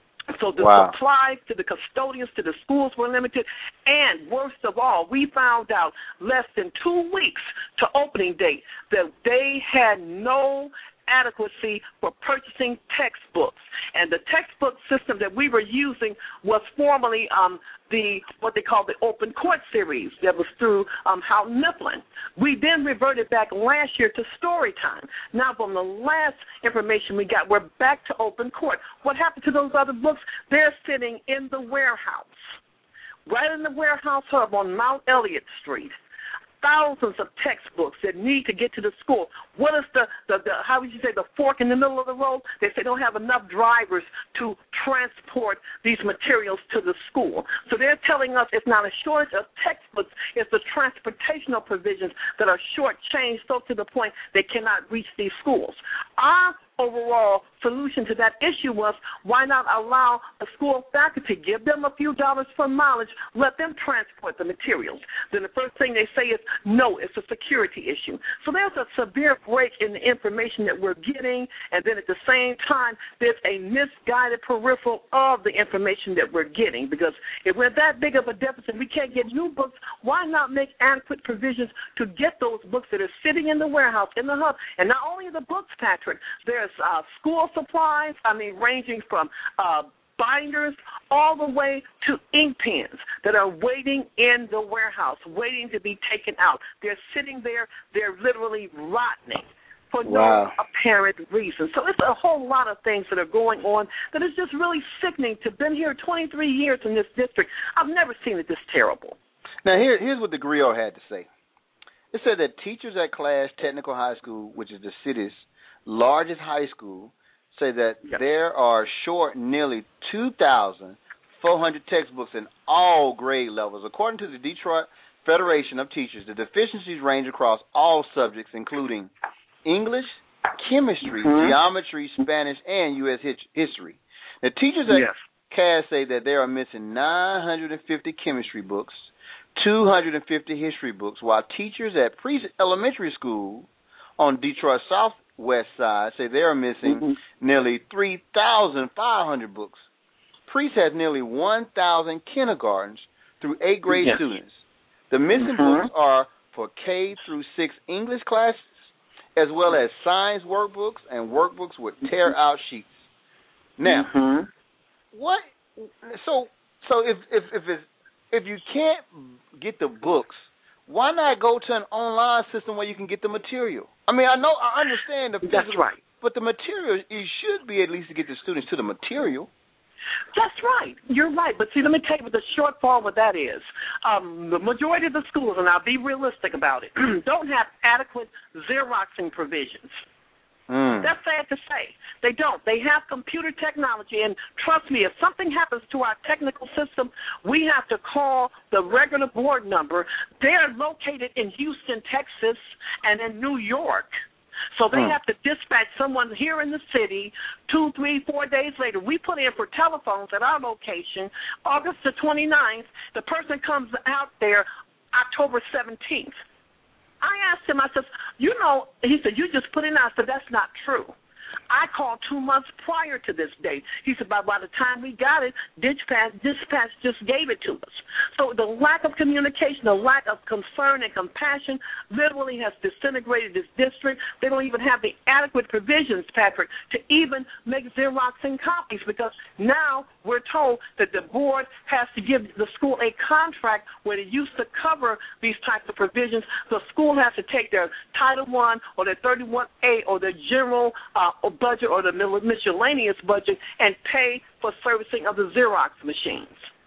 So the wow. supplies to the custodians, to the schools were limited. And worst of all, we found out less than two weeks to opening date that they had no adequacy for purchasing textbooks. And the textbook system that we were using was formerly um, the what they call the Open Court series that was through um, Houghton Mifflin. We then reverted back last year to Storytime. Now, from the last information we got, we're back to Open Court. What happened to those other books? They're sitting in the warehouse, right in the warehouse hub on Mount Elliott Street. Thousands of textbooks that need to get to the school. What is the, the, the, how would you say, the fork in the middle of the road? They say they don't have enough drivers to transport these materials to the school. So they're telling us it's not a shortage of textbooks, it's the transportational provisions that are shortchanged so to the point they cannot reach these schools. Our overall solution to that issue was, why not allow the school faculty, give them a few dollars for mileage, let them transport the materials. Then the first thing they say is, no, it's a security issue. So there's a severe break in the information that we're getting, and then at the same time, there's a misguided peripheral of the information that we're getting, because if we're that big of a deficit, we can't get new books, why not make adequate provisions to get those books that are sitting in the warehouse, in the hub? And not only the books, Patrick, there's uh, school supplies, I mean, ranging from uh, binders all the way to ink pens that are waiting in the warehouse, waiting to be taken out. They're sitting there. They're literally rotting for wow. no apparent reason. So it's a whole lot of things that are going on that is just really sickening. To have been here twenty-three years in this district, I've never seen it this terrible. Now, here, here's what the Griot had to say. It said that teachers at Clash Technical High School, which is the city's largest high school, say that yep. there are short nearly two thousand four hundred textbooks in all grade levels. According to the Detroit Federation of Teachers, the deficiencies range across all subjects, including English, chemistry, mm-hmm. geometry, Spanish, and U S history. The teachers at yes. Cass say that they are missing nine hundred fifty chemistry books, two hundred fifty history books, while teachers at Priest Elementary School on Detroit's southwest side say they are missing mm-hmm. nearly three thousand five hundred books. Priest has nearly one thousand kindergartens through eighth grade yes. students. The missing mm-hmm. books are for K through six English classes, as well as science workbooks and workbooks with tear-out sheets. Now, mm-hmm. what? So, so if if if it's, if you can't get the books, why not go to an online system where you can get the material? I mean, I know I understand the physical, that's right, but the material, you should be at least to get the students to the material. That's right. You're right. But see, let me tell you what the shortfall with that is. Um, the majority of the schools, and I'll be realistic about it, don't have adequate Xeroxing provisions. Mm. That's sad to say. They don't. They have computer technology, and trust me, if something happens to our technical system, we have to call the regular board number. They're located in Houston, Texas, and in New York. So they hmm. have to dispatch someone here in the city two, three, four days later. We put in for telephones at our location August the twenty-ninth. The person comes out there October seventeenth. I asked him, I said, you know, he said, you just put in. I said, that's not true. I called two months prior to this date. He said, by, by the time we got it, dispatch, dispatch just gave it to us. So the lack of communication, the lack of concern and compassion literally has disintegrated this district. They don't even have the adequate provisions, Patrick, to even make Xeroxing copies, because now we're told that the board has to give the school a contract where they used to cover these types of provisions. The school has to take their Title One or their thirty-one A or their general uh, budget or the miscellaneous budget and pay for servicing of the Xerox machines.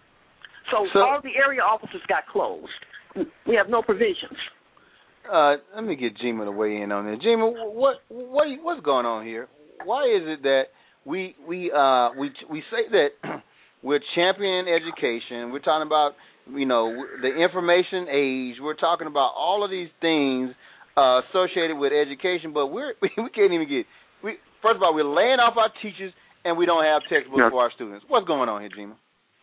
So, so all the area offices got closed. We have no provisions. Uh, let me get Jima to weigh in on this. Jima, what what what's going on here? Why is it that we we uh we we say that we're championing education? We're talking about, you know, the information age. We're talking about all of these things uh, associated with education, but we're we can't even get. We, first of all, we're laying off our teachers, and we don't have textbooks yeah. for our students. What's going on here, Jima?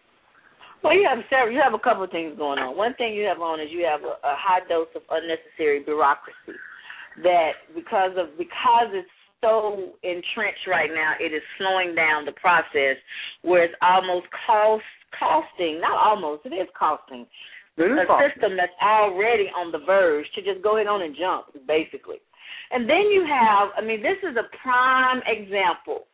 Well, you have several. You have a couple of things going on. One thing you have on is you have a, a high dose of unnecessary bureaucracy. That because of because it's so entrenched right now, it is slowing down the process. Where it's almost cost costing, not almost, it is costing it is a costing. system that's already on the verge to just go ahead on and jump, basically. And then you have, I mean, this is a prime example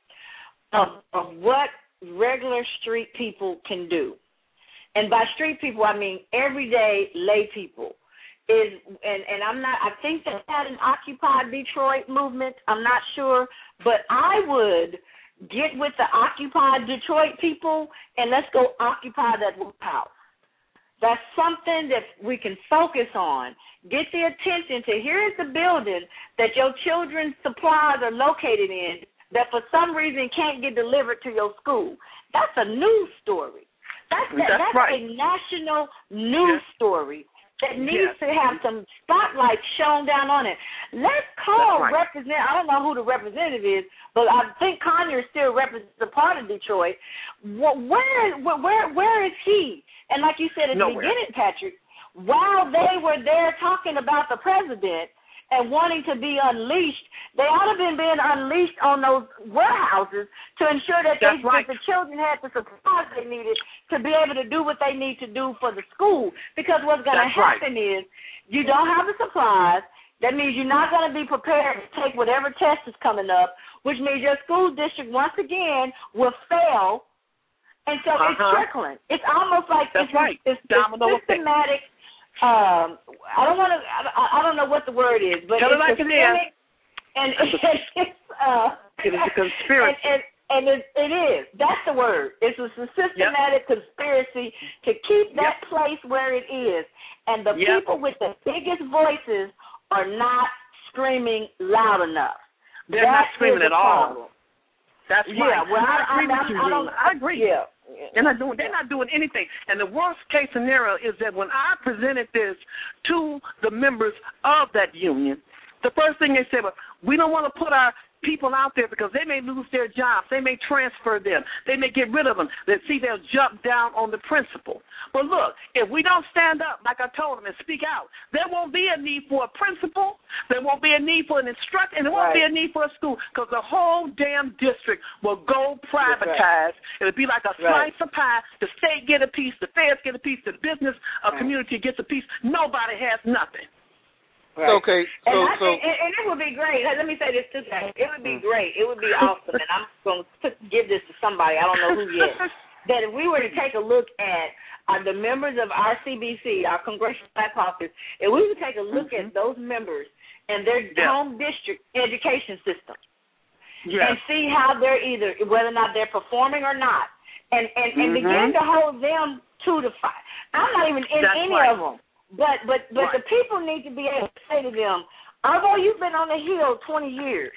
of, of what regular street people can do. And by street people, I mean everyday lay people. Is and, and I'm not, I think they had an Occupy Detroit movement. I'm not sure. But I would get with the Occupy Detroit people and let's go occupy that house. That's something that we can focus on. Get the attention to, here's the building that your children's supplies are located in that for some reason can't get delivered to your school. That's a news story. That's, that's, that's right. a national news yes. story that needs yes. to have some spotlight shown down on it. Let's call right. represent. I don't know who the representative is, but I think Conyers still represents a part of Detroit. Where, where, where, where is he? And like you said at Nowhere. the beginning, Patrick, while they were there talking about the president and wanting to be unleashed, they ought to have been being unleashed on those warehouses to ensure that, they, right. that the children had the supplies they needed to be able to do what they need to do for the school. Because what's going to happen right. is you don't have the supplies. That means you're not going to be prepared to take whatever test is coming up, which means your school district, once again, will fail. And so uh-huh. it's trickling. It's almost like That's it's, right. it's, it's systematic. Um, I don't want to. I, I don't know what the word is, but Tell it's it like systemic, and it's, it's uh, it is a conspiracy. And, and, and it, it is. That's the word. It's a systematic yep. conspiracy to keep that yep. place where it is, and the yep. people with the biggest voices are not screaming loud enough. They're that not screaming at all. That's yeah, right. Well, I, I agree I, with you, I, I, don't, I agree. Yeah. They're not doing. They're not doing anything. And the worst case scenario is that when I presented this to the members of that union, the first thing they said was, "We don't want to put our people out there because they may lose their jobs. They may transfer them. They may get rid of them. They see they'll jump down on the principal. But look, if we don't stand up, like I told them, and speak out, there won't be a need for a principal. There won't be a need for an instructor, and there won't right. be a need for a school because the whole damn district will go privatized. Right. It'll be like a slice right. of pie. The state get a piece. The feds get a piece. The business uh, right. community gets a piece. Nobody has nothing. Right. Okay, so, and, I so think, and, and it would be great. Let me say this too, guys. It would be great. It would be awesome, and I'm going to give this to somebody. I don't know who yet. That if we were to take a look at uh, the members of our C B C, our Congressional Black Caucus, if we would take a look mm-hmm. at those members and their yeah. home district education system, yeah. and see how they're either whether or not they're performing or not, and and, and mm-hmm. begin to hold them to the fight. I'm not even in That's any right. of them. But but but right. the people need to be able to say to them, although you've been on the Hill twenty years,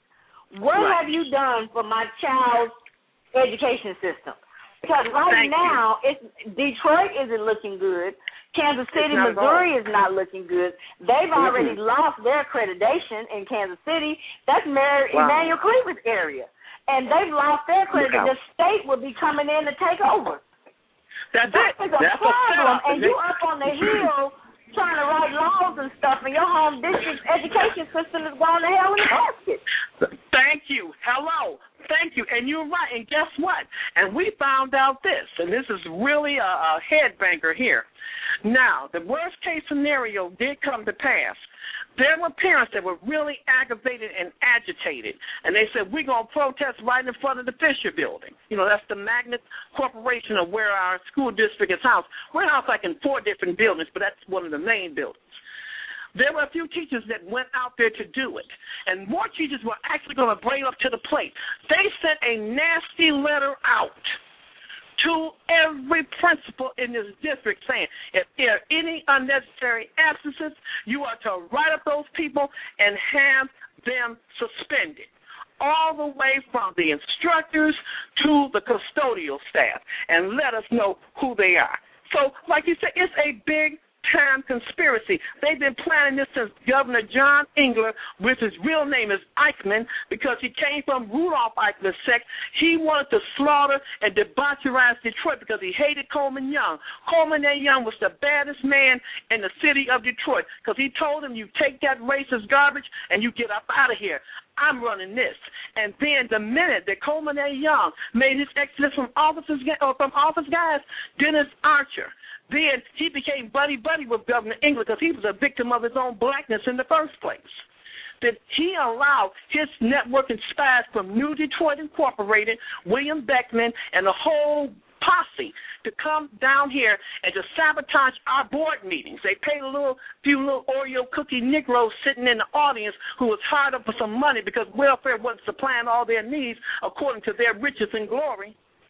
what right. have you done for my child's education system? Because right Thank now, you. it's Detroit isn't looking good. Kansas City, Missouri is not looking good. They've mm-hmm. already lost their accreditation in Kansas City. That's Mayor wow. Emmanuel Cleaver's area. And they've lost their accreditation. Wow. The state will be coming in to take over. That's that it. is a That's problem, a and you up on the hill trying to write laws and stuff, and your home district's education system is going to hell in a basket. Thank you. Hello. Thank you. And you're right. And guess what? And we found out this, and this is really a, a headbanger here. Now, the worst case scenario did come to pass. There were parents that were really aggravated and agitated, and they said, we're going to protest right in front of the Fisher Building. You know, that's the Magnet Corporation of where our school district is housed. We're housed like in four different buildings, but that's one of the main buildings. There were a few teachers that went out there to do it, and more teachers were actually going to bring up to the plate. They sent a nasty letter out to every principal in this district saying, if there are any unnecessary absences, you are to write up those people and have them suspended, all the way from the instructors to the custodial staff, and let us know who they are. So, like you said, it's a big time conspiracy. They've been planning this since Governor John Engler, which his real name is Eichmann, because he came from Rudolph Eichmann's sect. He wanted to slaughter and debaucherize Detroit because he hated Coleman Young. Coleman A. Young was the baddest man in the city of Detroit because he told him, you take that racist garbage and you get up out of here. I'm running this. And then the minute that Coleman A. Young made his exodus from officers, or from office guys, Dennis Archer, then he became buddy-buddy with Governor Engler because he was a victim of his own blackness in the first place. That he allowed his network and spies from New Detroit Incorporated, William Beckman, and the whole posse to come down here and to sabotage our board meetings. They paid a little, few little Oreo cookie Negroes sitting in the audience who was hired up for some money because welfare wasn't supplying all their needs according to their riches and glory.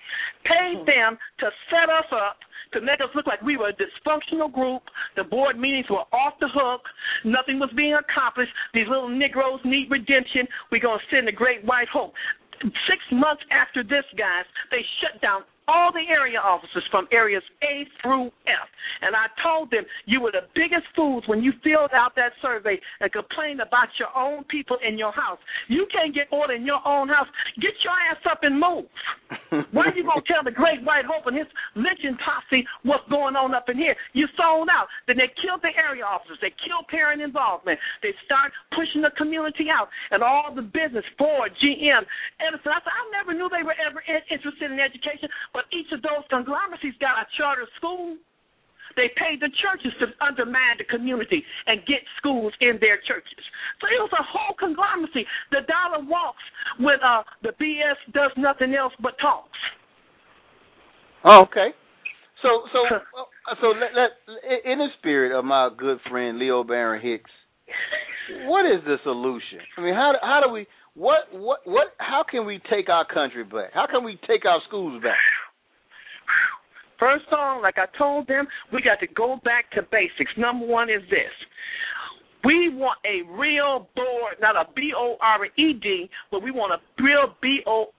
Paid them to set us up to make us look like we were a dysfunctional group. The board meetings were off the hook. Nothing was being accomplished. These little Negroes need redemption. We're going to send the Great White Hope. Six months after this, guys, they shut down all the area officers from areas A through F. And I told them you were the biggest fools when you filled out that survey and complained about your own people in your house. You can't get order in your own house. Get your ass up and move. Why are you going to tell the Great White Hope and his lynching posse what's going on up in here? You sold out. Then they killed the area officers. They killed parent involvement. They start pushing the community out and all the business, Ford, G M, Edison. I said, I never knew they were ever interested in education. But each of those conglomeracies got a charter school. They paid the churches to undermine the community and get schools in their churches. So it was a whole conglomeracy. The dollar walks when uh, the B S does nothing else but talks. Oh, okay. So, so, so, let, let, in the spirit of my good friend Leo Barron Hicks, what is the solution? I mean, how how do we? What what what? How can we take our country back? How can we take our schools back? First off, like I told them, we got to go back to basics. Number one is this. We want a real board, not a B O R E D, but we want a real B O A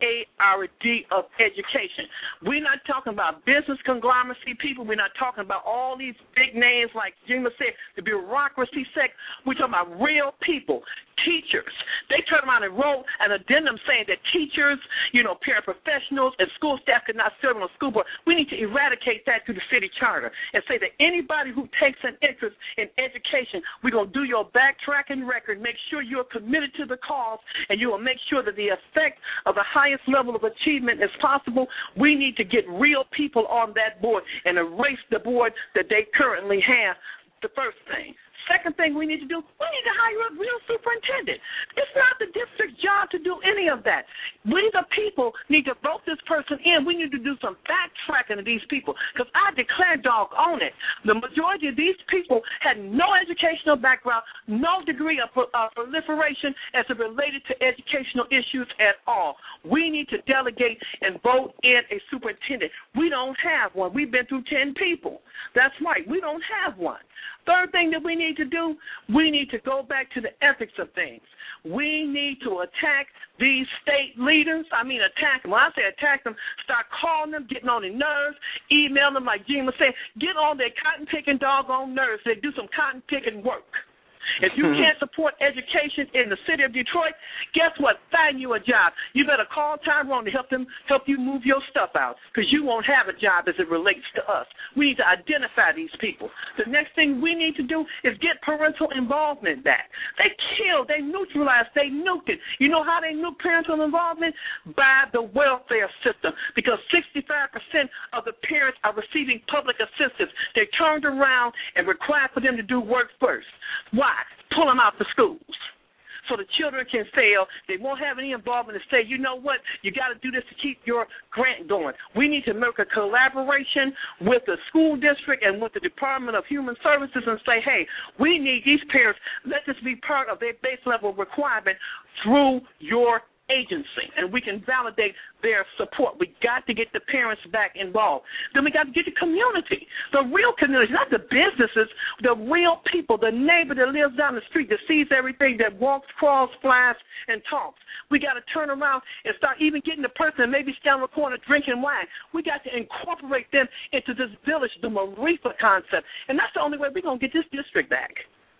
priority of education. We're not talking about business conglomerate people. We're not talking about all these big names like Jima said, the bureaucracy sect. We're talking about real people, teachers. They turn around and wrote an addendum saying that teachers, you know, paraprofessionals, and school staff could not serve on a school board. We need to eradicate that through the city charter and say that anybody who takes an interest in education, we're going to do your backtracking record, make sure you're committed to the cause, and you will make sure that the effect of the highest level of achievement is possible. We need to get real people on that board and erase the board that they currently have, the first thing. Second thing we need to do, we need to hire a real superintendent. It's not the district's job to do any of that. We, the people, need to vote this person in. We need to do some backtracking of these people because I declare dog on it. The majority of these people had no educational background, no degree of uh, proliferation as it related to educational issues at all. We need to delegate and vote in a superintendent. We don't have one. We've been through ten people. That's right. We don't have one. Third thing that we need to do, we need to go back to the ethics of things. We need to attack these state leaders. I mean, attack them. When I say attack them, start calling them, getting on their nerves, email them like Gene was saying, get on their cotton-picking doggone nerves. They do some cotton-picking work. If you can't support education in the city of Detroit, guess what? Find you a job. You better call Tyrone to help them help you move your stuff out because you won't have a job as it relates to us. We need to identify these people. The next thing we need to do is get parental involvement back. They killed, they neutralized, they nuked it. You know how they nuked parental involvement? By the welfare system because sixty-five percent of the parents are receiving public assistance. They turned around and required for them to do work first. Why? Pull them out the schools so the children can fail. They won't have any involvement to say, you know what, you got to do this to keep your grant going. We need to make a collaboration with the school district and with the Department of Human Services and say, hey, we need these parents. Let this be part of their base level requirement through your agency, and we can validate their support. We got to get the parents back involved. Then we got to get the community, the real community, not the businesses, the real people, the neighbor that lives down the street that sees everything, that walks, crawls, flies, and talks. We got to turn around and start even getting the person that maybe stand on the corner drinking wine. We got to incorporate them into this village, the Marifa concept, and that's the only way we're going to get this district back.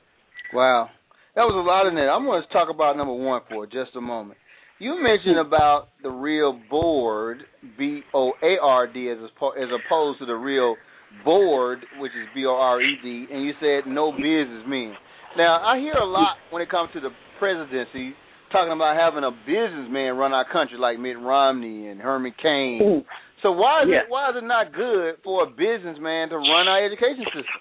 Wow. That was a lot in there. I'm going to talk about number one for just a moment. You mentioned about the real board, B O A R D, as as opposed to the real board, which is B O R E D, and you said no businessmen. Now, I hear a lot when it comes to the presidency talking about having a businessman run our country like Mitt Romney and Herman Cain. Ooh. So why is yeah. it why is it not good for a businessman to run our education system?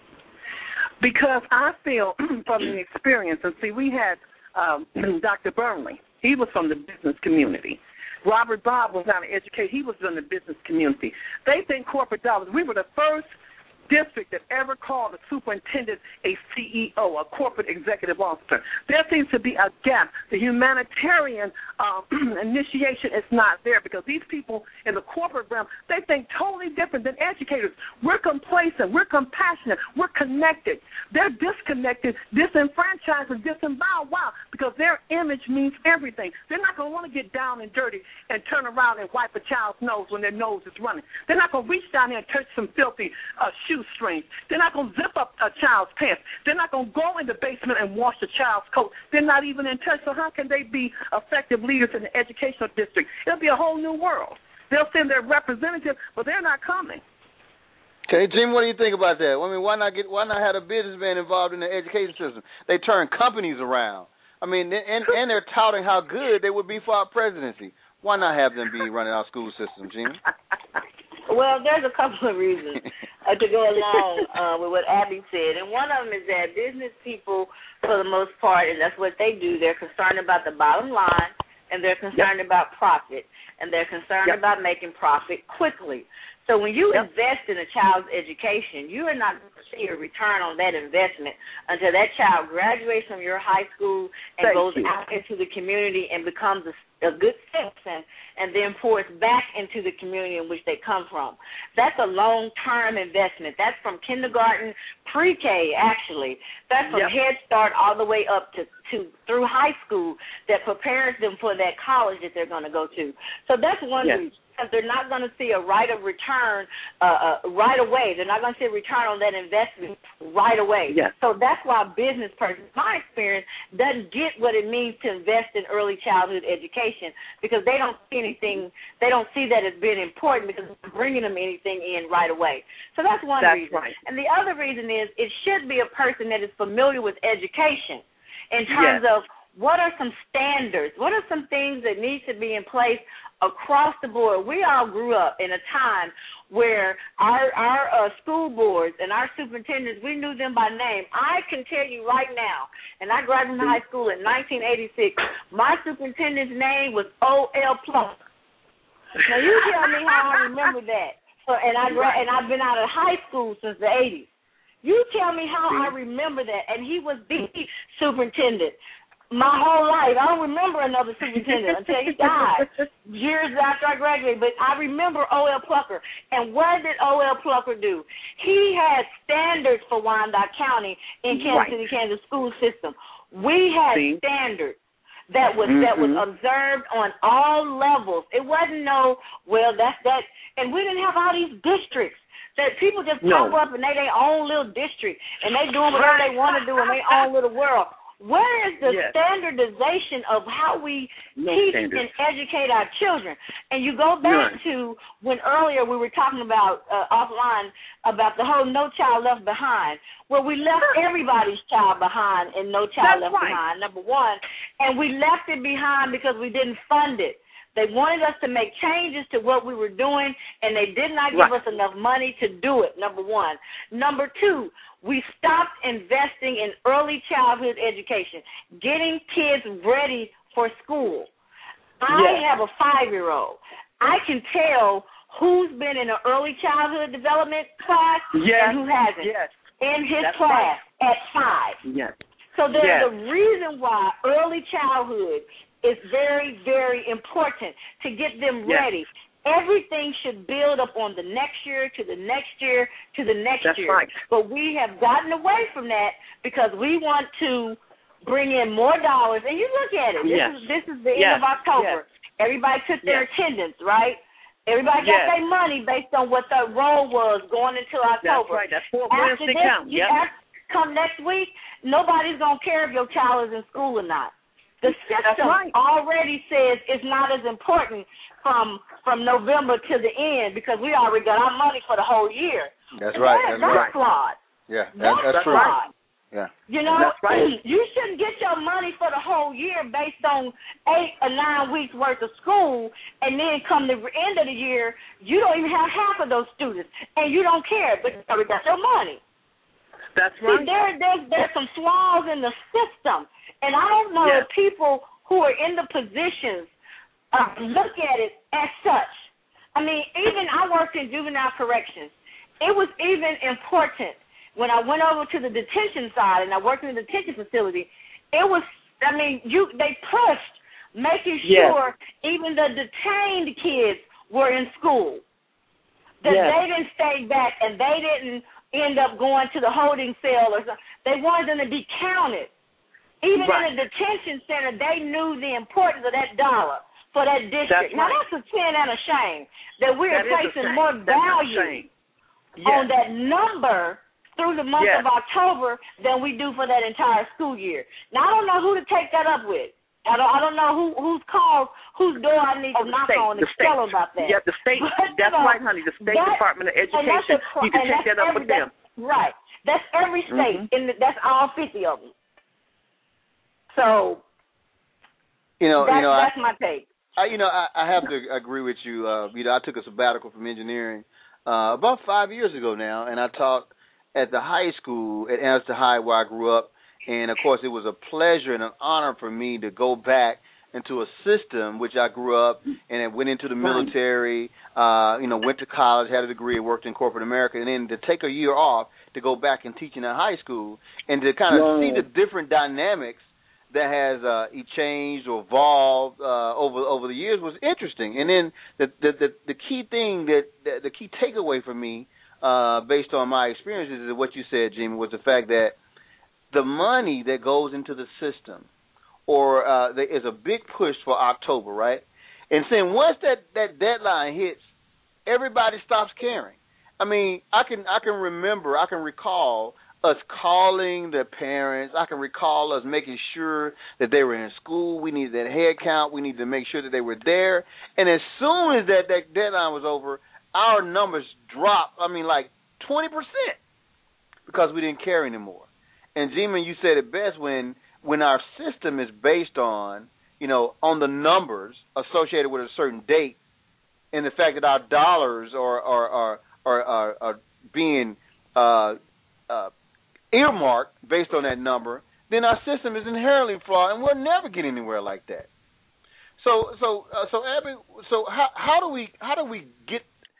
Because I feel from the experience, and see, we had um, Doctor Burnley. He was from the business community. Robert Bob was not an educator. He was in the business community. They think corporate dollars. We were the first district that ever called a superintendent a C E O, a corporate executive officer. There seems to be a gap. The humanitarian uh, initiation is not there because these people in the corporate realm, they think totally different than educators. We're complacent. We're compassionate. We're connected. They're disconnected, disenfranchised, and disemboweled. Wow, because their image means everything. They're not going to want to get down and dirty and turn around and wipe a child's nose when their nose is running. They're not going to reach down there and touch some filthy uh, shoes strings. They're not going to zip up a child's pants. They're not going to go in the basement and wash a child's coat. They're not even in touch. So how can they be effective leaders in the educational district? It'll be a whole new world. They'll send their representative, but they're not coming. Okay, Jim, what do you think about that? I mean, why not get? Why not have a businessman involved in the education system? They turn companies around. I mean, and, and they're touting how good they would be for our presidency. Why not have them be running our school system, Jim? Well, there's a couple of reasons uh, to go along uh, with what Abby said. And one of them is that business people, for the most part, and that's what they do, they're concerned about the bottom line, and they're concerned yep. about profit, and they're concerned yep. about making profit quickly. So when you yep. invest in a child's education, you are not going to see a return on that investment until that child graduates from your high school and Thank goes you. out into the community and becomes a, a good citizen and then pours back into the community in which they come from. That's a long-term investment. That's from kindergarten, pre-K, actually. That's from yep. Head Start all the way up to, to through high school that prepares them for that college that they're going to go to. So that's one yes. reason. Because they're not going to see a rate of return uh, uh, right away. They're not going to see a return on that investment right away. Yes. So that's why a business person, in my experience, doesn't get what it means to invest in early childhood education because they don't see anything, they don't see that as being important because it's bringing them anything in right away. So that's one that's reason. Right. And the other reason is it should be a person that is familiar with education in terms yes. of what are some standards, what are some things that need to be in place across the board. We all grew up in a time where our our uh, school boards and our superintendents, we knew them by name. I can tell you right now, and I graduated from high school in nineteen eighty-six, my superintendent's name was O L Plummer. Now you tell me how I remember that. So, and, I, and I've been out of high school since the eighties. You tell me how I remember that. And he was the superintendent my whole life. I don't remember another superintendent until he died years after I graduated. But I remember O L Plucker. And what did O L Plucker do? He had standards for Wyandotte County in Kansas right. City, Kansas school system. We had See? standards that was mm-hmm. that was observed on all levels. It wasn't no, well, that's that. And we didn't have all these districts that people just no. pop up and they their own little district and they doing whatever they want to do in their own little world. Where is the yes. standardization of how we no teach standards. and educate our children? And you go back None. to when earlier we were talking about uh, offline about the whole No Child Left Behind, where we left everybody's child behind and No Child That's Left right. Behind, number one. And we left it behind because we didn't fund it. They wanted us to make changes to what we were doing, and they did not give right. us enough money to do it, number one. Number two, we stopped investing in early childhood education, getting kids ready for school. I yes. have a five-year-old. I can tell who's been in an early childhood development class yes. and who hasn't yes. in his That's class right. at five. Yes. So there's yes. a reason why early childhood is very, very important to get them yes. ready. Everything should build up on the next year to the next year to the next That's year. Right. But we have gotten away from that because we want to bring in more dollars. And you look at it. This yes. is this is the yes. end of October. Yes. Everybody took their yes. attendance, right? Everybody got yes. their money based on what their role was going into October. That's right. That's four grand After to this, count. Yep. after, come next week, nobody's going to care if your child is in school or not. The system right. already says it's not as important from from November to the end because we already got our money for the whole year. That's right. That, That's, that's right. flawed. Yeah, that, that's, that's true. flawed. Yeah. You know, that's right. you shouldn't get your money for the whole year based on eight or nine weeks worth of school, and then come the end of the year, you don't even have half of those students, and you don't care, but you already got your money. That's right. See, there, there's, there's some flaws in the system. And I don't know yes. if people who are in the positions uh, look at it as such. I mean, even I worked in juvenile corrections. It was even important when I went over to the detention side and I worked in the detention facility. It was, I mean, you they pushed making sure yes. even the detained kids were in school. That yes. they didn't stay back and they didn't end up going to the holding cell or something. They wanted them to be counted. Even right. in a detention center, they knew the importance of that dollar for that district. That's now, right. that's a sin and a shame that we're that placing more that's value yes. on that number through the month yes. of October than we do for that entire school year. Now, I don't know who to take that up with. I don't, I don't know who whose call, whose door I need oh, to knock state, on to tell them about that. Yeah, the state, but, that's you know, right, honey, the State that, Department of Education, a, you can take that up every, with them. Right. That's every state, mm-hmm. and that's all fifty of them. So, you know, that's, you know, that's I, my take. I, you know, I, I have to agree with you. Uh, you know, I took a sabbatical from engineering uh, about five years ago now, and I taught at the high school at Anniston High where I grew up. And, of course, it was a pleasure and an honor for me to go back into a system, which I grew up and then went into the military, uh, you know, went to college, had a degree, worked in corporate America, and then to take a year off to go back and teach in a high school and to kind of yeah. see the different dynamics that has uh, changed or evolved uh, over over the years was interesting. And then the the the, the key thing that the, the key takeaway for me, uh, based on my experiences, is what you said, Jimmy, was the fact that the money that goes into the system, or uh, there is a big push for October, right? And saying once that, that deadline hits, everybody stops caring. I mean, I can I can remember, I can recall us calling the parents. I can recall us making sure that they were in school. We needed that head count. We needed to make sure that they were there. And as soon as that, that deadline was over, our numbers dropped, I mean, like twenty percent because we didn't care anymore. And, Jima, you said it best when when our system is based on, you know, on the numbers associated with a certain date and the fact that our dollars are, are, are, are, are, are being uh, uh, earmarked based on that number, then our system is inherently flawed, and we'll never get anywhere like that. So, so, uh, so, Abby, so how how do we how do we get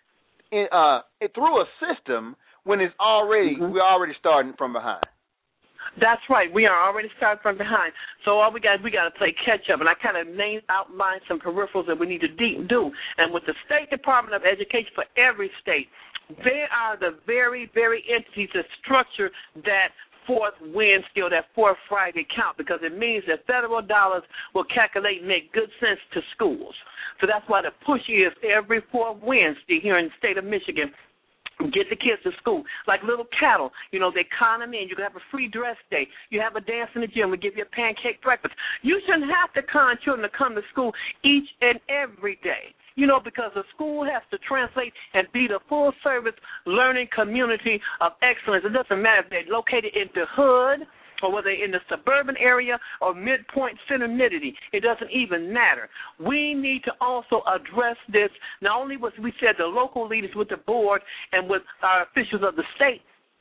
in, uh, through a system when it's already mm-hmm. we're already starting from behind? That's right. We are already starting from behind. So all we got we got to play catch up, and I kind of named outlined some peripherals that we need to de- do. And with the State Department of Education for every state, they are the very, very entities that structure that fourth Wednesday or that fourth Friday count, because it means that federal dollars will calculate and make good sense to schools. So that's why the push is every fourth Wednesday here in the state of Michigan. Get the kids to school like little cattle. You know, they con them in. You can have a free dress day. You have a dance in the gym. We give you a pancake breakfast. You shouldn't have to con children to come to school each and every day. You know, because the school has to translate and be the full-service learning community of excellence. It doesn't matter if they're located in the hood or whether in the suburban area or midpoint centernity. It doesn't even matter. We need to also address this, not only what we said, the local leaders with the board and with our officials of the state.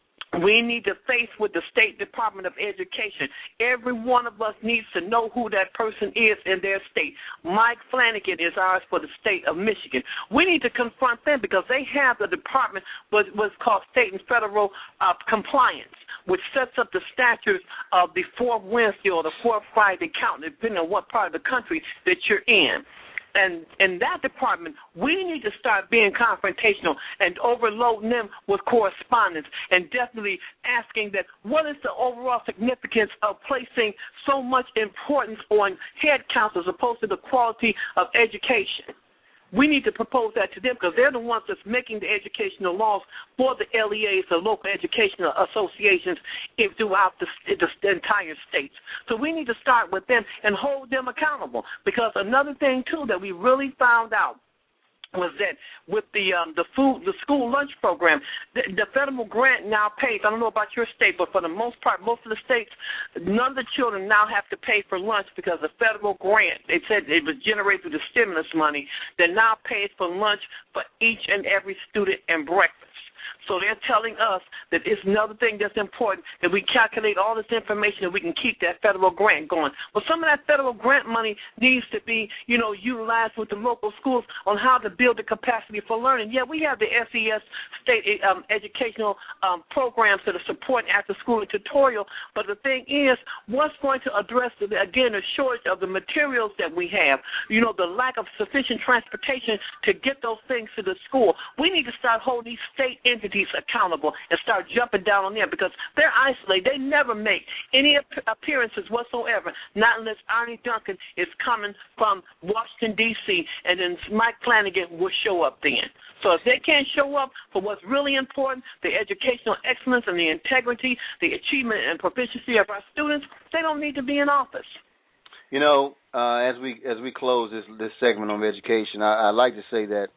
We need to face with the State Department of Education. Every one of us needs to know who that person is in their state. Mike Flanagan is ours for the state of Michigan. We need to confront them because they have the department, what's called state and federal uh, compliance, which sets up the statutes of the fourth Wednesday or the fourth Friday count, depending on what part of the country that you're in. And in that department, we need to start being confrontational and overloading them with correspondence and definitely asking that what is the overall significance of placing so much importance on head counts as opposed to the quality of education. We need to propose that to them because they're the ones that's making the educational laws for the L E As, the local educational associations throughout the, the entire states. So we need to start with them and hold them accountable because another thing, too, that we really found out was that with the um, the food, the school lunch program, the, the federal grant now pays, I don't know about your state, but for the most part, most of the states, none of the children now have to pay for lunch because the federal grant, they said it was generated through the stimulus money, that now pays for lunch for each and every student and breakfast. So they're telling us that it's another thing that's important, that we calculate all this information and we can keep that federal grant going. Well, some of that federal grant money needs to be, you know, utilized with the local schools on how to build the capacity for learning. Yeah, we have the S E S state um, educational um, programs that are supporting after-school and tutorial, but the thing is, what's going to address, the, again, the shortage of the materials that we have, you know, the lack of sufficient transportation to get those things to the school. We need to start holding these state entities accountable and start jumping down on them because they're isolated. They never make any appearances whatsoever, not unless Arnie Duncan is coming from Washington, D C, and then Mike Flanagan will show up then. So if they can't show up for what's really important, the educational excellence and the integrity, the achievement and proficiency of our students, they don't need to be in office. You know, uh, as we as we close this, this segment on education, I, I'd like to say that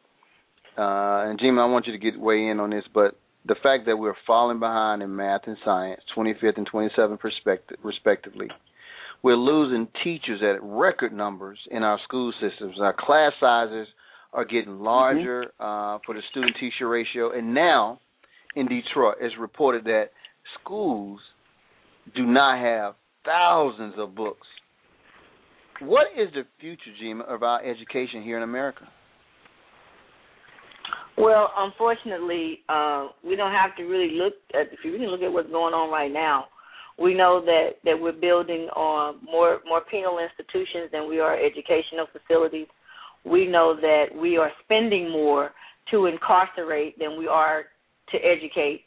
Uh, and, Jimmy, I want you to get weigh in on this, but the fact that we're falling behind in math and science, twenty-fifth and twenty-seventh respectively, we're losing teachers at record numbers in our school systems. Our class sizes are getting larger mm-hmm. uh, for the student-teacher ratio. And now in Detroit, it's reported that schools do not have thousands of books what is the future, Jima, of our education here in America? Well, unfortunately, uh, we don't have to really look at, if you really look at what's going on right now, we know that, that we're building on more, more penal institutions than we are educational facilities. We know that we are spending more to incarcerate than we are to educate.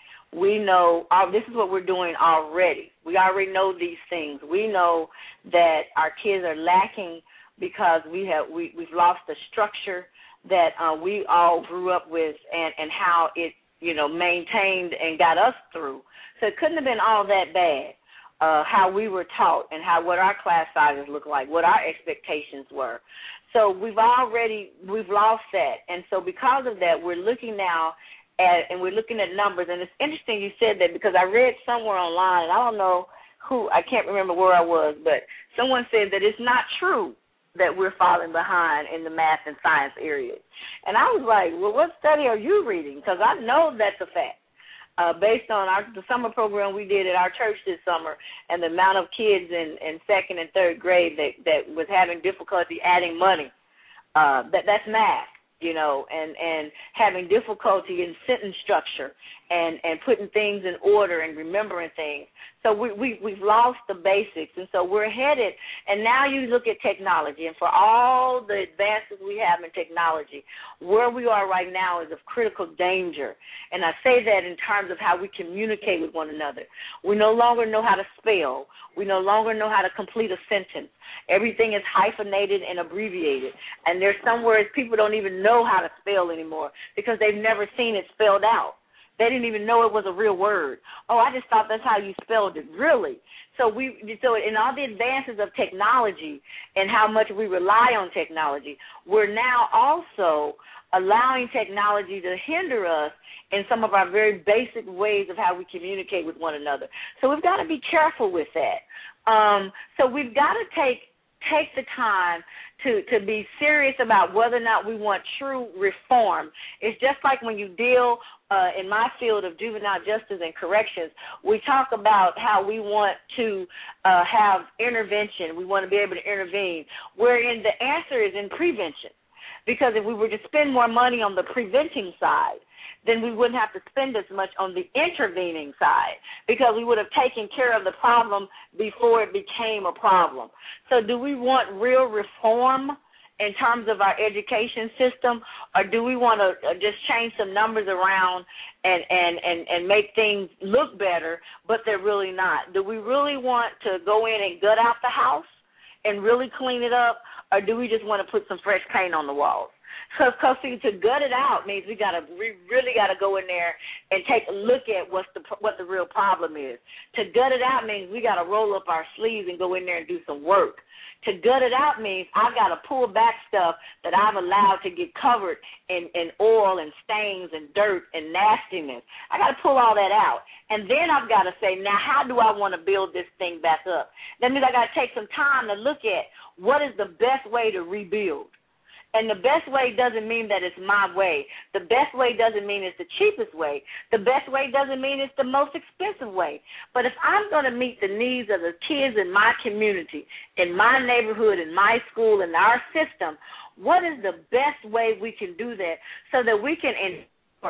We know, uh, this is what we're doing already. We already know these things. We know that our kids are lacking because we have, we, we've lost the structure that uh, we all grew up with and, and how it, you know, maintained and got us through. So it couldn't have been all that bad, uh, how we were taught and how what our class sizes looked like, what our expectations were. So we've already, we've lost that. And so because of that, we're looking now at, and we're looking at numbers. And it's interesting you said that because I read somewhere online, and I don't know who, I can't remember where I was, but someone said that it's not true that we're falling behind in the math and science areas. And I was like, well, what study are you reading? Because I know that's a fact. Uh, based on our, the summer program we did at our church this summer and the amount of kids in, in second and third grade that, that was having difficulty adding money, uh, that that's math, you know, and, and having difficulty in sentence structure and, and putting things in order and remembering things. So we, we, we've lost the basics, and so we're headed, and now you look at technology, and for all the advances we have in technology, where we are right now is of critical danger, and I say that in terms of how we communicate with one another. We no longer know how to spell. We no longer know how to complete a sentence. Everything is hyphenated and abbreviated, and there's some words people don't even know how to spell anymore because they've never seen it spelled out. They didn't even know it was a real word. Oh, I just thought that's how you spelled it. Really? So we, so in all the advances of technology and how much we rely on technology, we're now also allowing technology to hinder us in some of our very basic ways of how we communicate with one another. So we've got to be careful with that. Um, so we've got to take take the time to, to be serious about whether or not we want true reform. It's just like when you deal uh, in my field of juvenile justice and corrections, we talk about how we want to uh, have intervention. We want to be able to intervene, wherein the answer is in prevention. Because if we were to spend more money on the preventing side, then we wouldn't have to spend as much on the intervening side because we would have taken care of the problem before it became a problem. So do we want real reform in terms of our education system, or do we want to just change some numbers around and, and, and, and make things look better, but they're really not? Do we really want to go in and gut out the house and really clean it up, or do we just want to put some fresh paint on the walls? So, cause see, to gut it out means we gotta, we really gotta go in there and take a look at what's the what the real problem is. To gut it out means we gotta roll up our sleeves and go in there and do some work. To gut it out means I've got to pull back stuff that I've allowed to get covered in, in oil and stains and dirt and nastiness. I got to pull all that out. And then I've got to say, now how do I want to build this thing back up? That means I got to take some time to look at what is the best way to rebuild. And the best way doesn't mean that it's my way. The best way doesn't mean it's the cheapest way. The best way doesn't mean it's the most expensive way. But if I'm going to meet the needs of the kids in my community, in my neighborhood, in my school, in our system, what is the best way we can do that so that we can ensure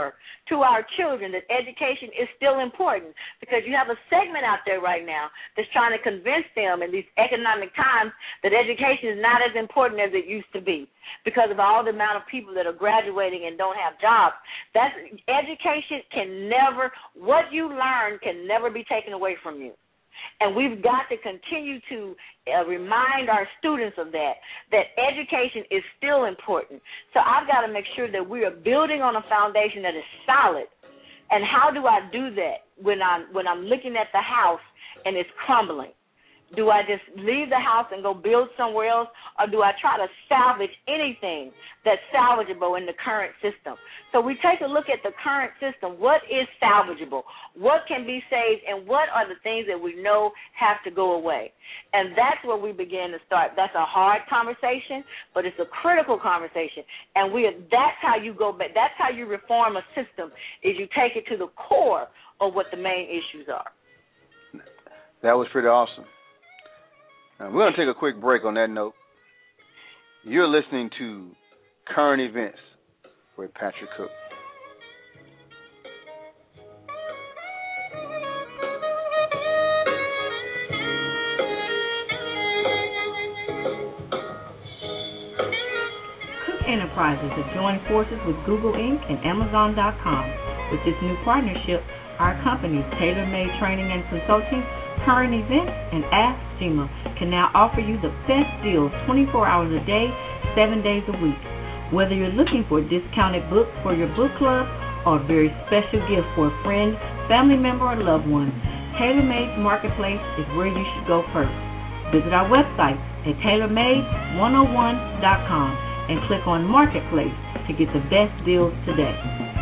to our children that education is still important? Because you have a segment out there right now that's trying to convince them in these economic times that education is not as important as it used to be because of all the amount of people that are graduating and don't have jobs. That's, education can never, what you learn can never be taken away from you. And we've got to continue to uh, remind our students of that, that education is still important. So I've got to make sure that we are building on a foundation that is solid. And how do I do that when I'm, when I'm looking at the house and it's crumbling? Do I just leave the house and go build somewhere else, or do I try to salvage anything that's salvageable in the current system? So we take a look at the current system. What is salvageable? What can be saved, and what are the things that we know have to go away? And that's where we begin to start. That's a hard conversation, but it's a critical conversation. And we that's how you go back. That's how you reform a system, is you take it to the core of what the main issues are. That was pretty awesome. Uh, we're going to take a quick break on that note. You're listening to Current Events with Patrick Cook. Enterprises have joined forces with Google Incorporated and Amazon dot com. With this new partnership, our companies, Tailor Made Training and Consulting, Current Events, and Ask Jima, can now offer you the best deals twenty-four hours a day, seven days a week. Whether you're looking for discounted books for your book club or a very special gift for a friend, family member, or loved one, Tailor Made's Marketplace is where you should go first. Visit our website at tailor made one oh one dot com. and click on Marketplace to get the best deals today.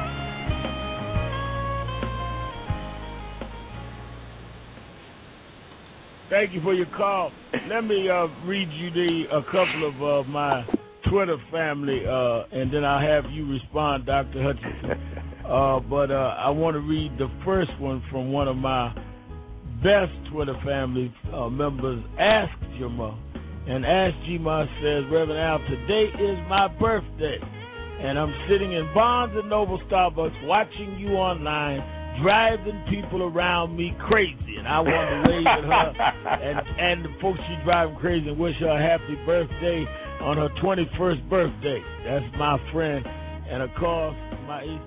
Thank you for your call. Let me uh, read you the a couple of uh, my Twitter family, uh, and then I'll have you respond, Doctor Hutchinson. Uh, but uh, I want to read the first one from one of my best Twitter family uh, members, Ask Jima. And Ask Jima says, Reverend Al, today is my birthday, and I'm sitting in Barnes and Noble Starbucks watching you online, driving people around me crazy. And I want to wave at her and, and the folks she driving crazy and wish her a happy birthday on her twenty-first birthday. That's my friend. And, of course, my eighth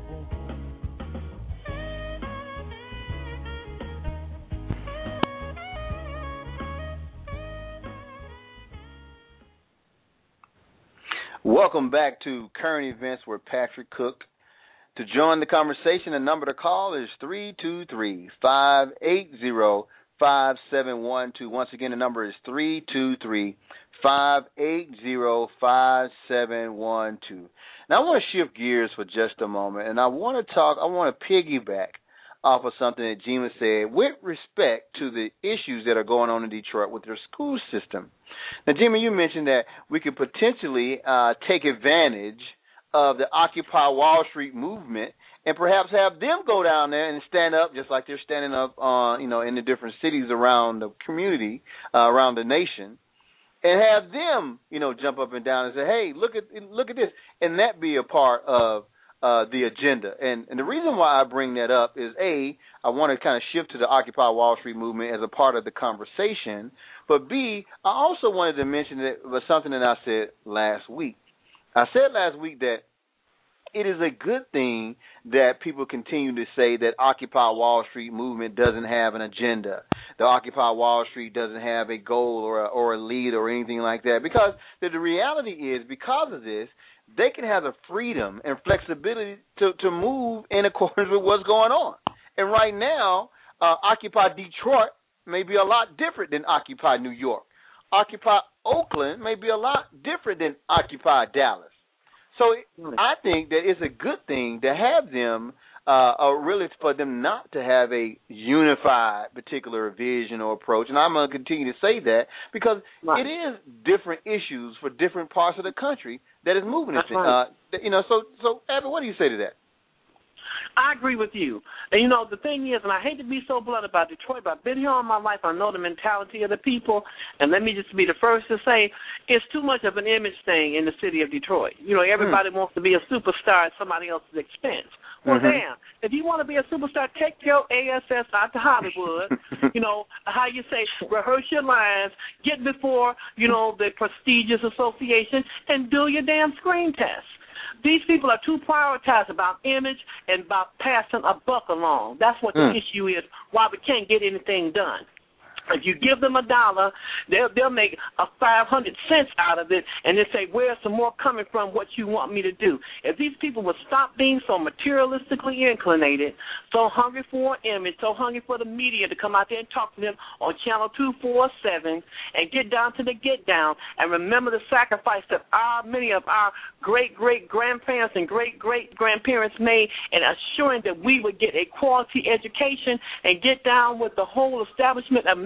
Welcome back to Current Events with Patrick Cook. To join the conversation, the number to call is three two three, five eight zero, five seven one two. Once again, the number is three two three, five eight zero, five seven one two. Now, I want to shift gears for just a moment, and I want to talk, I want to piggyback off of something that Jima said with respect to the issues that are going on in Detroit with their school system. Now, Jimmy, you mentioned that we could potentially uh, take advantage of the Occupy Wall Street movement and perhaps have them go down there and stand up just like they're standing up, uh, you know, in the different cities around the community, uh, around the nation, and have them, you know, jump up and down and say, hey, look at look at this, and that be a part of uh, the agenda. And, and the reason why I bring that up is, A, I want to kind of shift to the Occupy Wall Street movement as a part of the conversation, but B, I also wanted to mention that it was something that I said last week. I said last week that it is a good thing that people continue to say that Occupy Wall Street movement doesn't have an agenda. The Occupy Wall Street doesn't have a goal or a, or a lead or anything like that. Because the, the reality is, because of this, they can have the freedom and flexibility to, to move in accordance with what's going on. And right now, uh, Occupy Detroit may be a lot different than Occupy New York. Occupy Oakland may be a lot different than Occupy Dallas. So I think that it's a good thing to have them, uh, or really for them not to have a unified particular vision or approach. And I'm going to continue to say that because right. it is different issues for different parts of the country that is moving. That's right. uh, you know, so, so Abby, what do you say to that? I agree with you. And, you know, the thing is, and I hate to be so blunt about Detroit, but I've been here all my life. I know the mentality of the people. And let me just be the first to say it's too much of an image thing in the city of Detroit. You know, everybody mm. wants to be a superstar at somebody else's expense. Well, mm-hmm. damn, if you want to be a superstar, take your A S S out to Hollywood. You know, how you say, rehearse your lines, get before, you know, the prestigious association, and do your damn screen test. These people are too prioritized about image and about passing a buck along. That's what the mm. issue is, why we can't get anything done. If you give them a dollar, they'll, they'll make a five hundred cents out of it, and they say, where's some more coming from what you want me to do? If these people would stop being so materialistically inclinated, so hungry for an image, so hungry for the media to come out there and talk to them on Channel two forty-seven and get down to the get down and remember the sacrifice that our, many of our great-great-grandparents and great-great-grandparents made in assuring that we would get a quality education and get down with the whole establishment of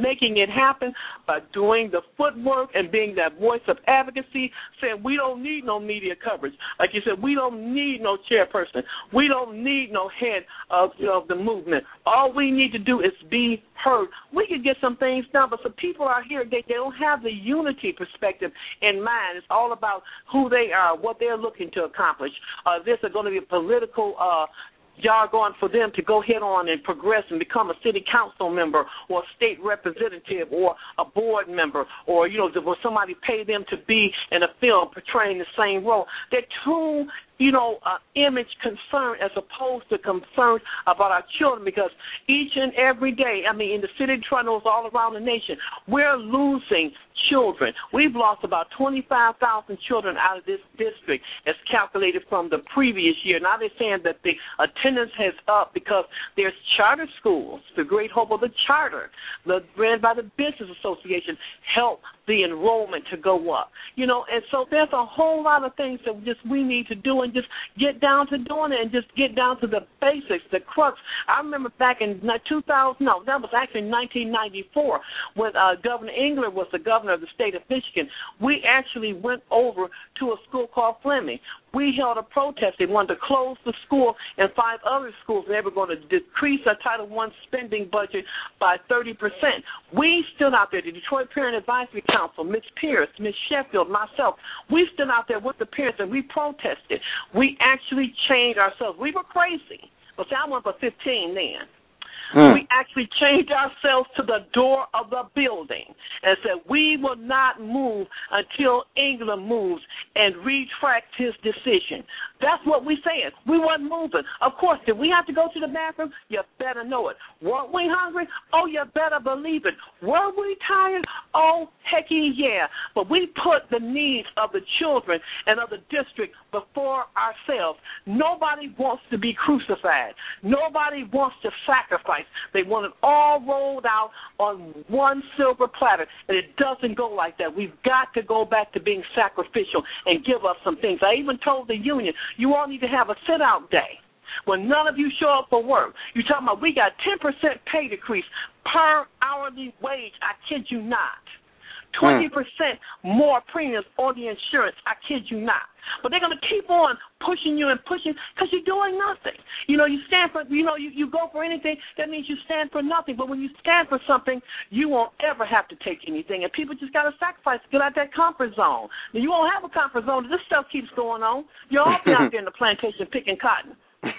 making it happen by doing the footwork and being that voice of advocacy, saying we don't need no media coverage. Like you said, we don't need no chairperson. We don't need no head of, you know, the movement. All we need to do is be heard. We can get some things done, but some people out here, they, they don't have the unity perspective in mind. It's all about who they are, what they're looking to accomplish. Uh, this is going to be a political uh, jargon for them to go head on and progress and become a city council member or a state representative or a board member, or, you know, will somebody pay them to be in a film portraying the same role. They're too, you know, uh, image concerned as opposed to concerned about our children, because each and every day, I mean, in the city of Toronto, all around the nation, we're losing children. We've lost about twenty-five thousand children out of this district as calculated from the previous year. Now they're saying that the attendance has up because there's charter schools. The great hope of the charter, the, ran by the Business Association, help the enrollment to go up. You know, and so there's a whole lot of things that just we need to do and just get down to doing it and just get down to the basics, the crux. I remember back in two thousand, no, that was actually nineteen ninety-four when uh, Governor Engler was the governor of the state of Michigan. We actually went over to a school called Fleming. We held a protest. They wanted to close the school and five other schools. They were going to decrease our Title I spending budget by thirty percent. We stood out there, the Detroit Parent Advisory Council, Miz Pierce, Miz Sheffield, myself. We stood out there with the parents and we protested. We actually changed ourselves. We were crazy. But I went for fifteen then. Hmm. We actually changed ourselves to the door of the building and said we will not move until England moves and retracts his decision. That's what we said. We weren't moving. Of course, did we have to go to the bathroom? You better know it. Weren't we hungry? Oh, you better believe it. Were we tired? Oh, hecky yeah. But we put the needs of the children and of the district before ourselves. Nobody wants to be crucified. Nobody wants to sacrifice. They want it all rolled out on one silver platter, and it doesn't go like that. We've got to go back to being sacrificial and give up some things. I even told the union, you all need to have a sit-out day when none of you show up for work. You're talking about we got ten percent pay decrease per hourly wage. I kid you not. twenty percent more premiums on the insurance. I kid you not. But they're going to keep on pushing you and pushing because you're doing nothing. You know, you stand for, you know, you, you go for anything, that means you stand for nothing. But when you stand for something, you won't ever have to take anything. And people just got to sacrifice to get out that comfort zone. Now, you won't have a comfort zone if this stuff keeps going on. You'll all be out there in the plantation picking cotton.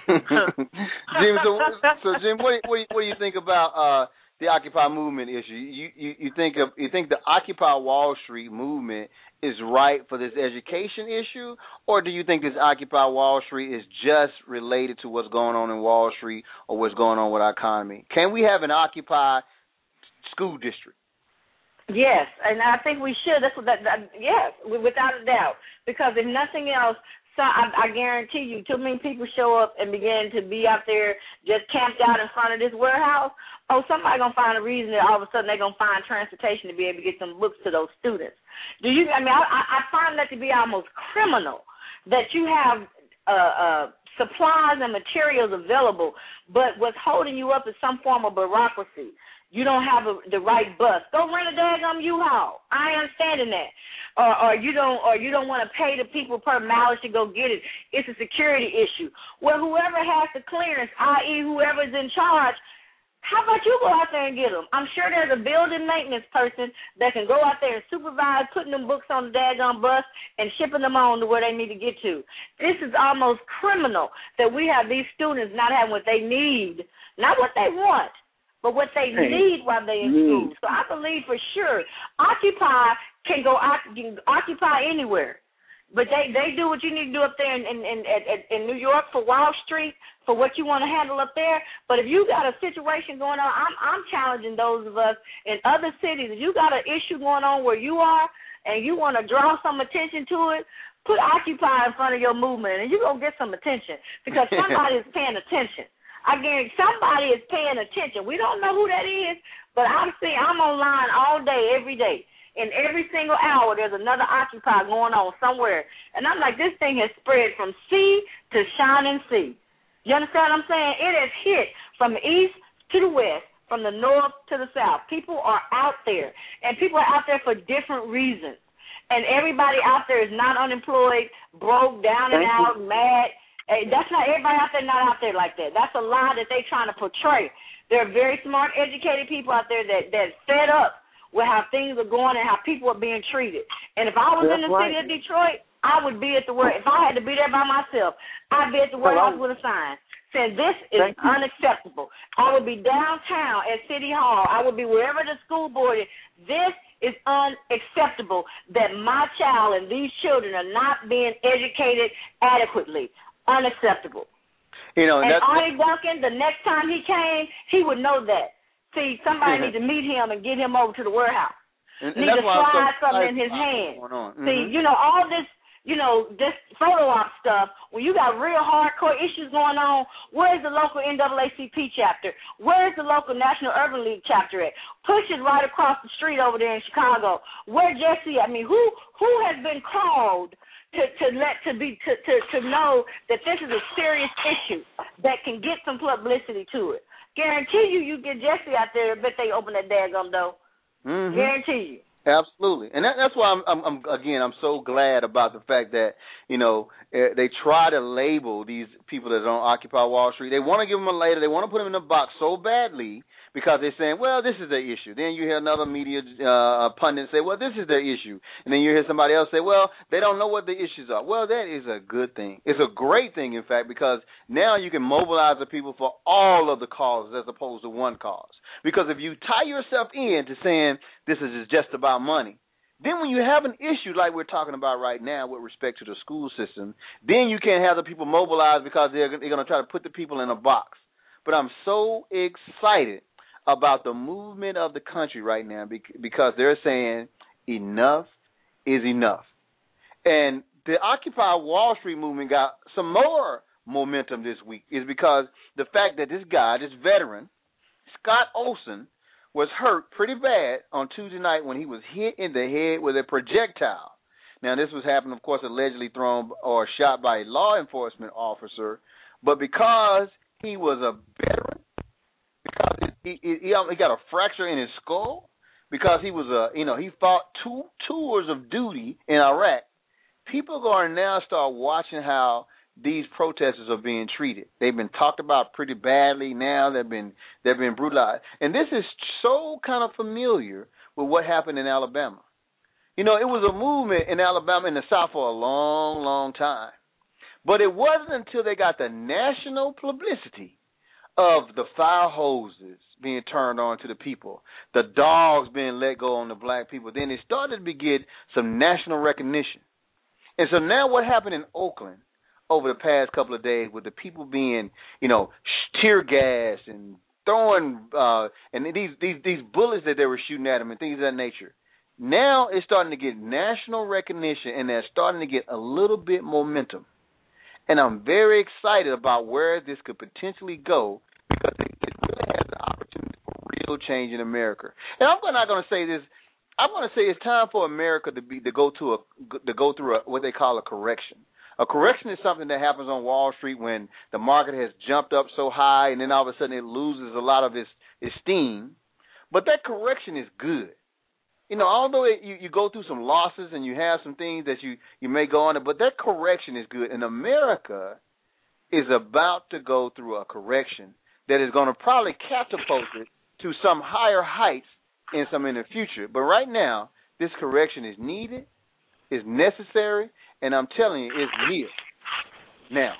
Jim, so, so Jim, what, what, what do you think about uh, the Occupy movement issue? You, you you think of you think the Occupy Wall Street movement is right for this education issue, or do you think this Occupy Wall Street is just related to what's going on in Wall Street or what's going on with our economy? Can we have an Occupy school district? Yes, and I think we should. That's what that, that yes, without a doubt. Because if nothing else, so I, I guarantee you, too many people show up and begin to be out there just camped out in front of this warehouse. Oh, somebody gonna find a reason that all of a sudden they're gonna find transportation to be able to get some books to those students. Do you? I mean, I, I find that to be almost criminal that you have uh, uh, supplies and materials available, but what's holding you up is some form of bureaucracy. You don't have a, the right bus. Go rent a daggum U-Haul. I ain't understanding that. Or, or you don't, or you don't want to pay the people per mileage to go get it. It's a security issue. Well, whoever has the clearance, that is, whoever's in charge, how about you go out there and get them? I'm sure there's a building maintenance person that can go out there and supervise putting them books on the daggum bus and shipping them on to where they need to get to. This is almost criminal that we have these students not having what they need, not what they want, but what they need while they're in school. So I believe for sure Occupy can go can occupy anywhere. But they, they do what you need to do up there in, in, in, in New York for Wall Street, for what you want to handle up there. But if you got a situation going on, I'm, I'm challenging those of us in other cities. If you got an issue going on where you are and you want to draw some attention to it, put Occupy in front of your movement and you're going to get some attention because somebody is paying attention. I guarantee somebody is paying attention. We don't know who that is, but I'm seeing, I'm online all day, every day. And every single hour, there's another Occupy going on somewhere. And I'm like, this thing has spread from sea to shining sea. You understand what I'm saying? It has hit from the east to the west, from the north to the south. People are out there, and people are out there for different reasons. And everybody out there is not unemployed, broke, down and out, mad. That's not everybody out there. Not out there like that. That's a lie that they're trying to portray. There are very smart, educated people out there that that fed up with how things are going and how people are being treated. And if I was that's in the right. city of Detroit, I would be at the work. If I had to be there by myself, I'd be at the warehouse with a sign saying this is Thank unacceptable. You. I would be downtown at City Hall. I would be wherever the school board is. This is unacceptable that my child and these children are not being educated adequately. Unacceptable. You know, and, and Arnie Duncan, the next time he came, he would know that. See, somebody needs to meet him and get him over to the warehouse. And, and need to slide so something in his hand. Mm-hmm. See, you know, all this, you know, this photo op stuff, when you got real hardcore issues going on, where's the local N double A C P chapter? Where's the local National Urban League chapter at? Push it right across the street over there in Chicago. Where Jesse, I mean, who who has been called to, to let to be to, to, to know that this is a serious issue that can get some publicity to it? Guarantee you, you get Jesse out there, I bet they open that daggum door. Mm-hmm. Guarantee you. Absolutely, and that, that's why I'm, I'm, I'm again I'm so glad about the fact that you know they try to label these people that don't occupy Wall Street. They want to give them a label. They want to put them in a box so badly because they're saying, well, this is their issue. Then you hear another media uh, pundit say, well, this is their issue, and then you hear somebody else say, well, they don't know what the issues are. Well, that is a good thing. It's a great thing, in fact, because now you can mobilize the people for all of the causes as opposed to one cause. Because if you tie yourself in to saying this is just about money, then when you have an issue like we're talking about right now with respect to the school system, then you can't have the people mobilized because they're, they're going to try to put the people in a box. But I'm so excited about the movement of the country right now because they're saying enough is enough. And the Occupy Wall Street movement got some more momentum this week is because the fact that this guy, this veteran, Scott Olson, was hurt pretty bad on Tuesday night when he was hit in the head with a projectile. Now, this was happened, of course, allegedly thrown or shot by a law enforcement officer, but because he was a veteran, because he, he, he got a fracture in his skull, because he was a, you know, he fought two tours of duty in Iraq, people are going to now start watching how these protesters are being treated. They've been talked about pretty badly now. They've been they've been brutalized. And this is so kind of familiar with what happened in Alabama. You know, it was a movement in Alabama in the South for a long, long time. But it wasn't until they got the national publicity of the fire hoses being turned on to the people, the dogs being let go on the black people, then it started to get some national recognition. And so now what happened in Oakland over the past couple of days with the people being, you know, tear gas and throwing uh, and these, these these bullets that they were shooting at them and things of that nature. Now it's starting to get national recognition and they're starting to get a little bit momentum. And I'm very excited about where this could potentially go because it, it really has the opportunity for real change in America. And I'm not going to say this. I'm going to say it's time for America to be to go to a to go through a, what they call a correction. A correction is something that happens on Wall Street when the market has jumped up so high and then all of a sudden it loses a lot of its, its steam. But that correction is good. You know, although it, you, you go through some losses and you have some things that you, you may go on, but that correction is good. And America is about to go through a correction that is going to probably catapult it to some higher heights in some in the future. But right now, this correction is needed, is necessary, and I'm telling you, it's near now.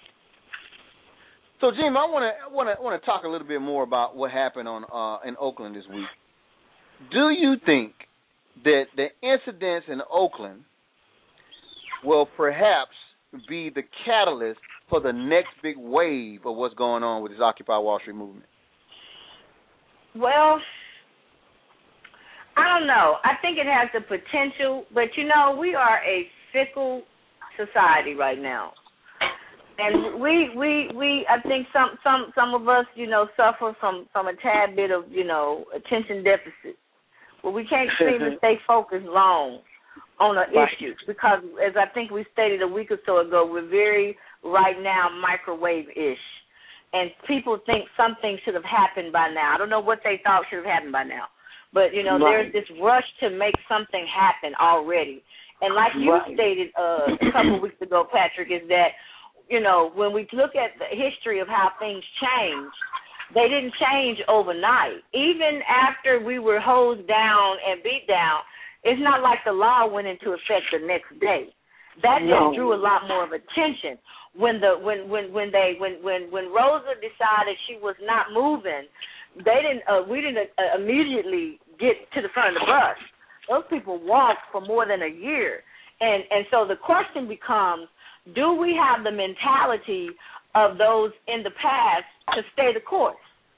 So, Jim, I want to want to want to talk a little bit more about what happened on uh, in Oakland this week. Do you think that the incidents in Oakland will perhaps be the catalyst for the next big wave of what's going on with this Occupy Wall Street movement? Well, I don't know. I think it has the potential, but, you know, we are a fickle society right now. And we, we, we I think some, some, some of us, you know, suffer from, from a tad bit of, you know, attention deficit. Well, we can't seem to stay focused long on an issue because, as I think we stated a week or so ago, we're very, right now, microwave-ish. and people think something should have happened by now. I don't know what they thought should have happened by now. But, you know, right. there's this rush to make something happen already. And like you right. stated uh, a couple of weeks ago, Patrick, is that, you know, when we look at the history of how things change, they didn't change overnight. Even after we were hosed down and beat down, it's not like the law went into effect the next day. That just no. drew a lot more of attention. When the when when when they when when when Rosa decided she was not moving, they didn't. Uh, we didn't uh, immediately get to the front of the bus. Those people walked for more than a year, and and so the question becomes: do we have the mentality of those in the past to stay the course,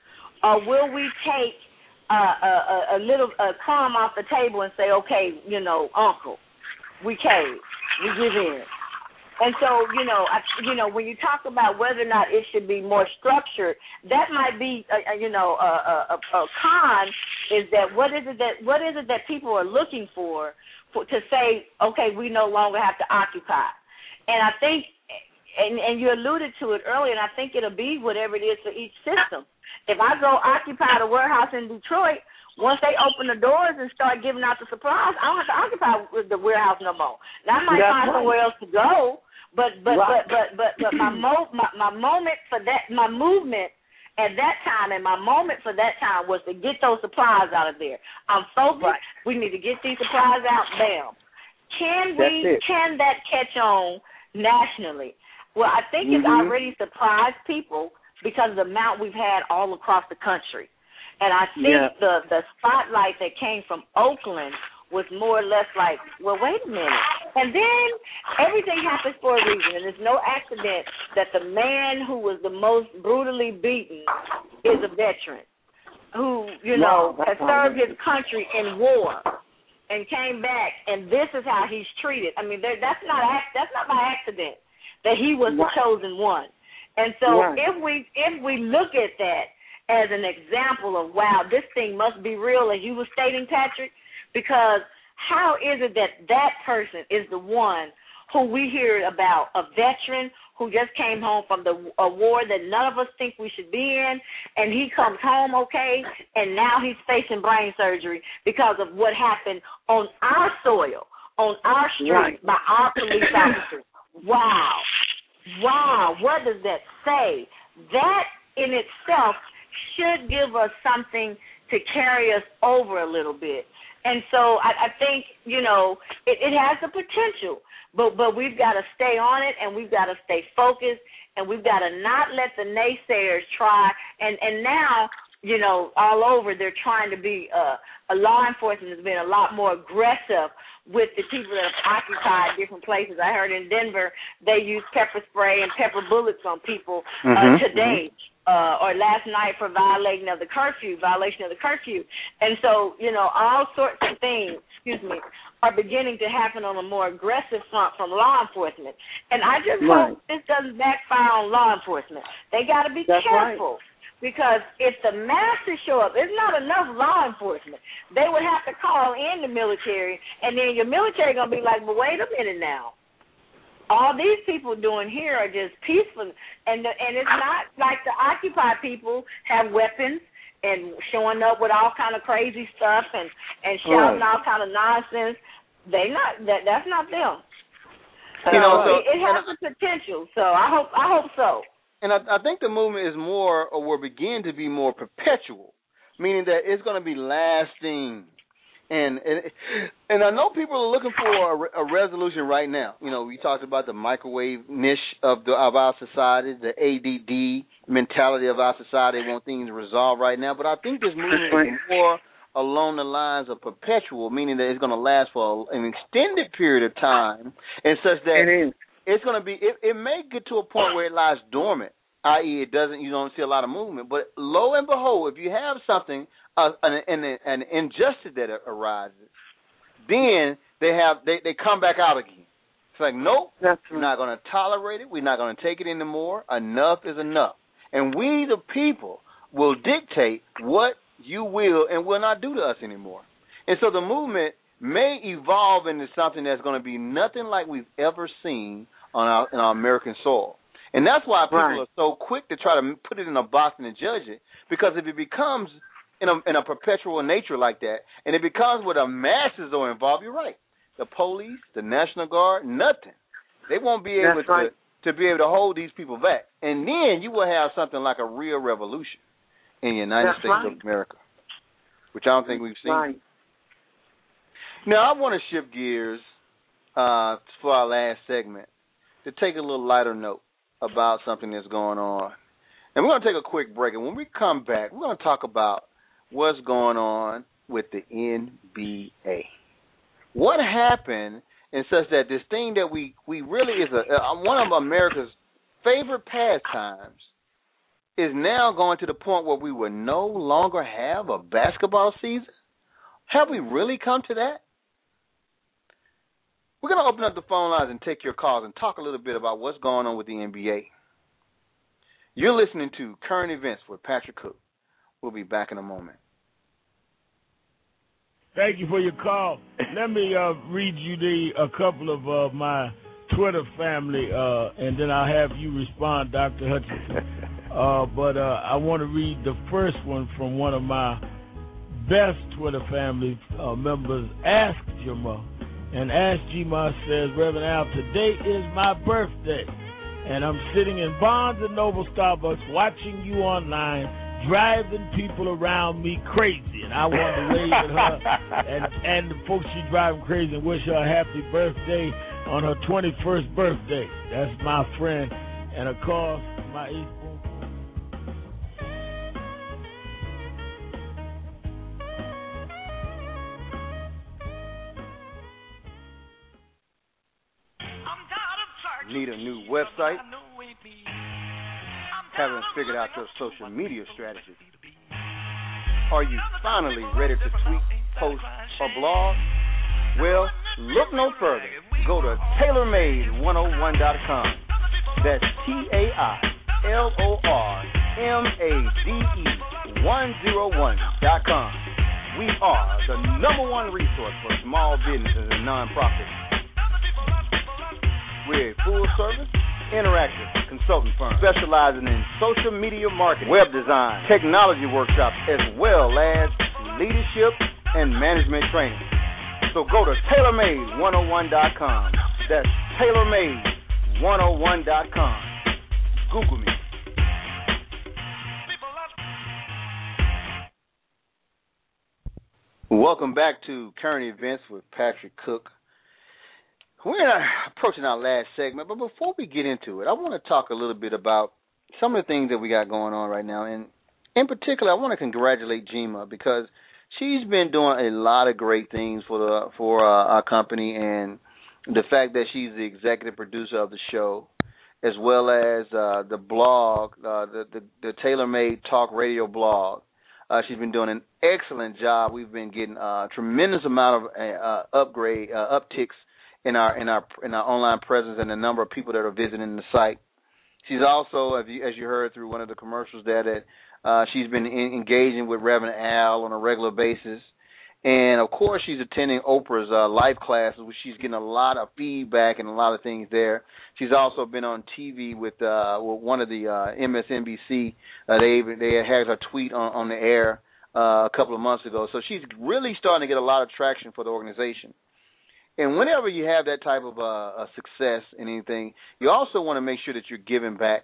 or will we take uh, a, a, a little a crumb off the table and say, okay, you know, Uncle, we cave, we give in? And so, you know, I, you know, when you talk about whether or not it should be more structured, that might be, a, a, you know, a, a, a con. Is that what is it that what is it that people are looking for, for to say, okay, we no longer have to occupy? And I think, and, and you alluded to it earlier, and I think it'll be whatever it is for each system. If I go occupy the warehouse in Detroit, once they open the doors and start giving out the supplies, I don't have to occupy the warehouse no more. Now I might That's find right. somewhere else to go, but but, right. but but but but my mo my, my moment for that my movement at that time and my moment for that time was to get those supplies out of there. I'm focused. Right. We need to get these supplies out. Bam. Can we? Can that catch on nationally? Well, I think mm-hmm. it's already surprised people because of the amount we've had all across the country. And I think yeah. the, the spotlight that came from Oakland was more or less like, well, wait a minute. And then everything happens for a reason, and there's no accident that the man who was the most brutally beaten is a veteran who, you know, no, has served his country in war and came back, and this is how he's treated. I mean, there, that's not that's not by accident that he was the chosen one. And so right. if we if we look at that as an example of, wow, this thing must be real, as you were stating, Patrick, because how is it that that person is the one who we hear about, a veteran who just came home from the a war that none of us think we should be in, and he comes home okay, and now he's facing brain surgery because of what happened on our soil, on our streets, right. by our police officers. Wow. Wow. What does that say? That in itself should give us something to carry us over a little bit. And so I, I think, you know, it, it has the potential, but but we've got to stay on it, and we've got to stay focused, and we've got to not let the naysayers try. And, and now, you know, all over they're trying to be, uh, a law enforcement has been a lot more aggressive with the people that have occupied different places. I heard in Denver they use pepper spray and pepper bullets on people uh, mm-hmm, today. Mm-hmm. Uh, or last night for violating of the curfew, violation of the curfew. And so, you know, all sorts of things, excuse me, are beginning to happen on a more aggressive front from law enforcement. And I just right. hope this doesn't backfire on law enforcement. They got to be That's careful. Right. Because if the masses show up, it's not enough law enforcement. They would have to call in the military, and then your military going to be like, well, wait a minute now. All these people doing here are just peaceful, and the, and it's not like the Occupy people have weapons and showing up with all kind of crazy stuff and, and shouting right. all kind of nonsense. They not that that's not them. You know, so, it, it has the potential. So I hope I hope so. And I, I think the movement is more, or will begin to be more perpetual, meaning that it's going to be lasting. And, and and I know people are looking for a, a resolution right now. You know, we talked about the microwave niche of the of our society, the A D D mentality of our society. They want things resolved right now. But I think this movement is more along the lines of perpetual, meaning that it's going to last for an extended period of time, and such that it is. it's going to be. It, it may get to a point where it lies dormant, that is, it doesn't. You don't see a lot of movement. But lo and behold, if you have something. Uh, an, an, an injustice that arises, then they have they, they come back out again. It's like, nope, That's we're right. not going to tolerate it. We're not going to take it anymore. Enough is enough. And we, the people, will dictate what you will and will not do to us anymore. And so the movement may evolve into something that's going to be nothing like we've ever seen on our, in our American soil. And that's why people right. are so quick to try to put it in a box and judge it, because if it becomes in a, in a perpetual nature like that, and it becomes where the masses are involved, you're right. The police, the National Guard, nothing. They won't be able That's to, right. to be able to hold these people back. And then you will have something like a real revolution in the United That's States right. of America, which I don't think we've seen. Right. Now, I want to shift gears uh, for our last segment to take a little lighter note about something that's going on. And we're going to take a quick break. And when we come back, we're going to talk about what's going on with the N B A. What happened in such that this thing that we, we really is a, uh, one of America's favorite pastimes is now going to the point where we will no longer have a basketball season? Have we really come to that? We're going to open up the phone lines and take your calls and talk a little bit about what's going on with the N B A. You're listening to Current Events with Patrick Cook. We'll be back in a moment. Thank you for your call. Let me uh, read you the a couple of uh, my Twitter family, uh, and then I'll have you respond, Doctor Hutchinson. uh, but uh, I want to read the first one from one of my best Twitter family uh, members, Ask Jima. And Ask Jima says, Reverend Al, today is my birthday, and I'm sitting in Barnes and Noble Starbucks watching you online, driving people around me crazy. And I want to wave at her and, and the folks she driving crazy and wish her a happy birthday on her twenty-first birthday. That's my friend. And of course, my East Need a new website? Haven't figured out your social media strategy? Are you finally ready to tweet, post, or blog? Well, look no further. Go to tailor made one oh one dot com. That's T A I L O R M A D E one oh one dot com. We are the number one resource for small businesses and nonprofits. We're a full-service, interactive consulting firm specializing in social media marketing, web design, technology workshops, as well as leadership and management training. So go to tailor made one oh one dot com. That's tailor made one oh one dot com. Google me. Welcome back to Current Events with Patrick Cook. We're approaching our last segment, but before we get into it, I want to talk a little bit about some of the things that we got going on right now. And in particular, I want to congratulate Jima because she's been doing a lot of great things for the for uh, our company, and the fact that she's the executive producer of the show, as well as uh, the blog, uh, the, the, the Tailor Made Talk Radio blog. Uh, she's been doing an excellent job. We've been getting a tremendous amount of uh, upgrade, uh, upticks in our in our in our online presence and the number of people that are visiting the site. She's also, as you, as you heard through one of the commercials there, that uh, she's been in, engaging with Reverend Al on a regular basis. And, of course, she's attending Oprah's uh, life classes, where she's getting a lot of feedback and a lot of things there. She's also been on T V with, uh, with one of the uh, M S N B C. Uh, they they had her tweet on, on the air uh, a couple of months ago. So she's really starting to get a lot of traction for the organization. And whenever you have that type of uh, a success in anything, you also want to make sure that you're giving back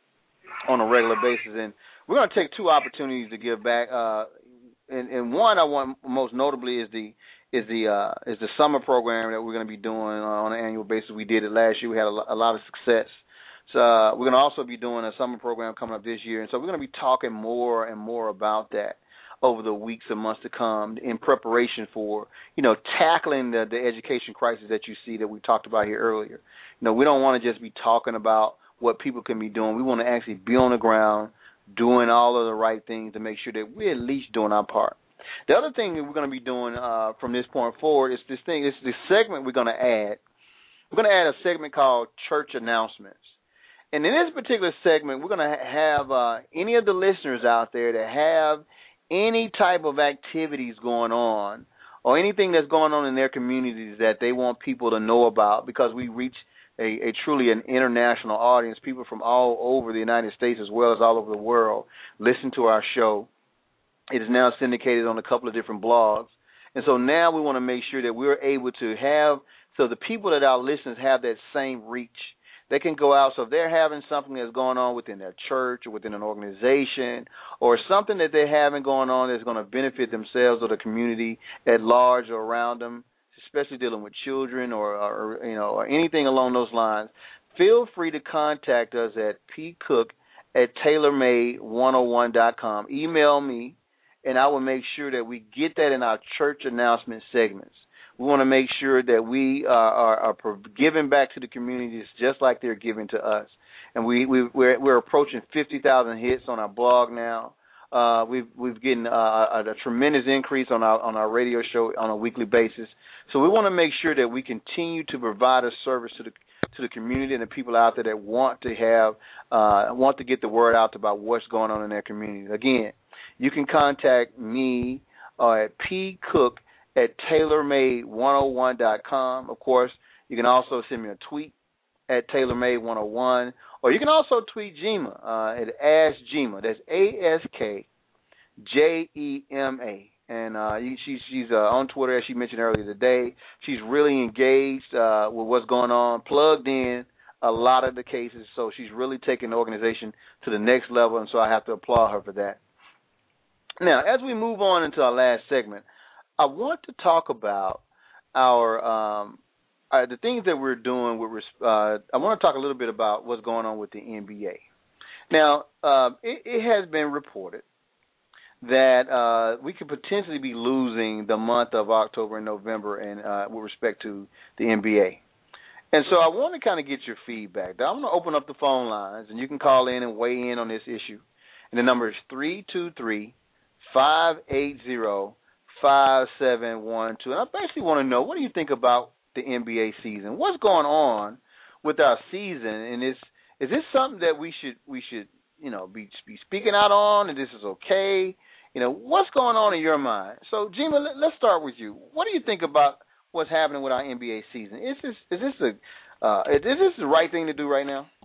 on a regular basis. And we're going to take two opportunities to give back. Uh, and, and one I want most notably is the is the uh, is the summer program that we're going to be doing on an annual basis. We did it last year. We had a, a lot of success. So uh, we're going to also be doing a summer program coming up this year. And so we're going to be talking more and more about that over the weeks and months to come in preparation for, you know, tackling the, the education crisis that you see that we talked about here earlier. You know, we don't want to just be talking about what people can be doing. We want to actually be on the ground doing all of the right things to make sure that we're at least doing our part. The other thing that we're going to be doing uh, from this point forward is this thing, it's this segment we're going to add. We're going to add a segment called Church Announcements. And in this particular segment, we're going to have uh, any of the listeners out there that have any type of activities going on or anything that's going on in their communities that they want people to know about, because we reach a, a truly an international audience. People from all over the United States as well as all over the world listen to our show. It is now syndicated on a couple of different blogs. And so now we want to make sure that we're able to have, so the people that our listeners have that same reach. They can go out, so if they're having something that's going on within their church or within an organization or something that they're having going on that's going to benefit themselves or the community at large or around them, especially dealing with children or, or you know, or anything along those lines, feel free to contact us at pcook at tailor made one oh one dot com. Email me, and I will make sure that we get that in our church announcement segments. We want to make sure that we uh, are, are giving back to the communities just like they're giving to us. And we, we, we're, we're approaching fifty thousand hits on our blog now. Uh, we've we've getting uh, a, a tremendous increase on our on our radio show on a weekly basis. So we want to make sure that we continue to provide a service to the to the community and the people out there that want to have uh, want to get the word out about what's going on in their community. Again, you can contact me uh, at pcook at tailor made one oh one dot com. Of course, you can also send me a tweet at tailor made one oh one, or you can also tweet Jema uh, at Ask Jema. That's A S K J E M A. And uh, she's, she's uh, on Twitter, as she mentioned earlier today. She's really engaged uh, with what's going on, plugged in a lot of the cases, so she's really taking the organization to the next level, and so I have to applaud her for that. Now, as we move on into our last segment, I want to talk about our um, uh, the things that we're doing. With uh, I want to talk a little bit about what's going on with the N B A. Now, uh, it, it has been reported that uh, we could potentially be losing the month of October and November, and uh, with respect to the N B A. And so I want to kind of get your feedback. Now, I'm going to open up the phone lines, and you can call in and weigh in on this issue. And the number is three two three, five eight zero, five seven one two. And I basically want to know, what do you think about the N B A season? What's going on with our season? And is is this something that we should we should you know be be speaking out on? And this is okay? You know, what's going on in your mind? So, Jema, let, let's start with you. What do you think about what's happening with our N B A season? Is this is this a uh, is this the right thing to do right now?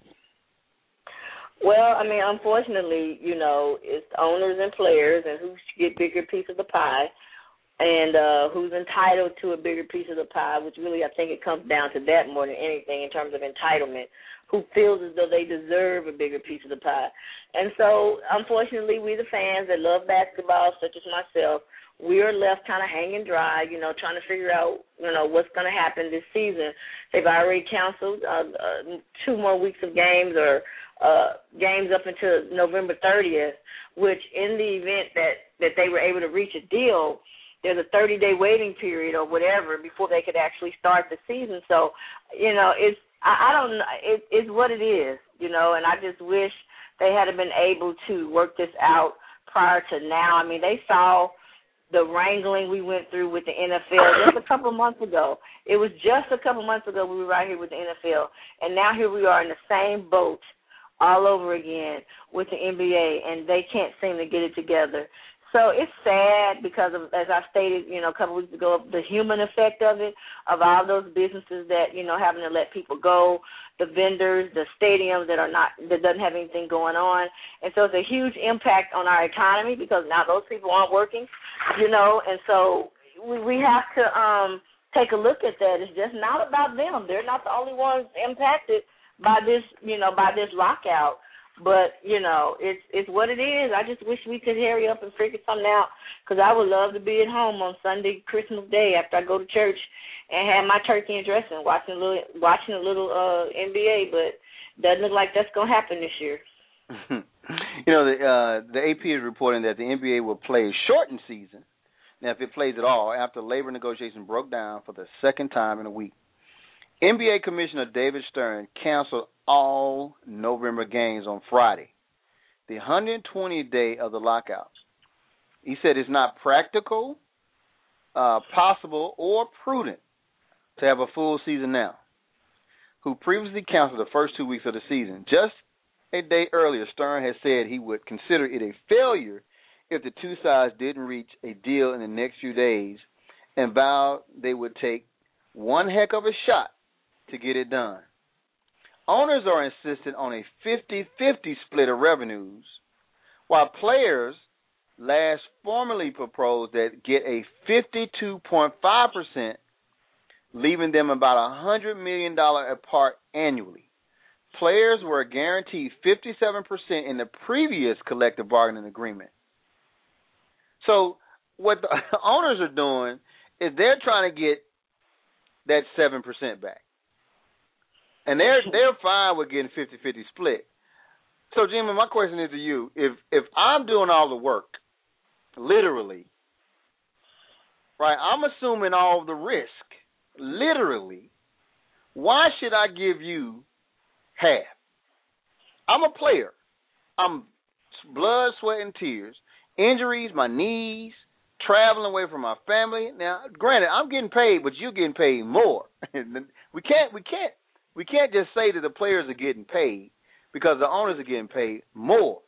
Well, I mean, unfortunately, you know, it's owners and players and who should get bigger piece of the pie, and uh, who's entitled to a bigger piece of the pie, which really I think it comes down to that more than anything in terms of entitlement, who feels as though they deserve a bigger piece of the pie. And so, unfortunately, we the fans that love basketball, such as myself, we are left kind of hanging dry, you know, trying to figure out, you know, what's going to happen this season. They've already canceled uh, uh, two more weeks of games or uh, games up until November thirtieth, which in the event that, that they were able to reach a deal, there's a thirty-day waiting period or whatever before they could actually start the season. So, you know, it's I, I don't know. It, it's what it is, you know, and I just wish they had been able to work this out prior to now. I mean, they saw the wrangling we went through with the N F L just a couple months ago. It was just a couple months ago we were right here with the N F L, and now here we are in the same boat all over again with the N B A, and they can't seem to get it together. So it's sad because, of, as I stated, you know, a couple weeks ago, the human effect of it, of all those businesses that, you know, having to let people go, the vendors, the stadiums that are not, that doesn't have anything going on. And so it's a huge impact on our economy because now those people aren't working, you know, and so we, we have to um, take a look at that. It's just not about them. They're not the only ones impacted by this, you know, by this lockout. But, you know, it's it's what it is. I just wish we could hurry up and figure something out because I would love to be at home on Sunday, Christmas Day, after I go to church and have my turkey and dressing, watching a little, watching a little uh, N B A. But doesn't look like that's going to happen this year. You know, the, uh, the A P is reporting that the N B A will play a shortened season, now if it plays at all, after labor negotiations broke down for the second time in a week. N B A Commissioner David Stern canceled all November games on Friday, the one hundred twentieth day of the lockout. He said it's not practical, uh, possible, or prudent to have a full season now, who previously canceled the first two weeks of the season. Just a day earlier, Stern had said he would consider it a failure if the two sides didn't reach a deal in the next few days and vowed they would take one heck of a shot to get it done. owners are insistent on a fifty-fifty split of revenues, while players last formally proposed that get a fifty-two point five percent, leaving them about one hundred million dollars apart annually. Players were guaranteed fifty-seven percent in the previous collective bargaining agreement. So what the owners are doing is they're trying to get that seven percent back. And they're they're fine with getting fifty-fifty split. So, Jimmy, my question is to you. If if I'm doing all the work, literally, right, I'm assuming all the risk, literally, why should I give you half? I'm a player. I'm blood, sweat, and tears. Injuries, my knees, traveling away from my family. Now, granted, I'm getting paid, but you're getting paid more. we can't, we can't, we can't just say that the players are getting paid because the owners are getting paid more.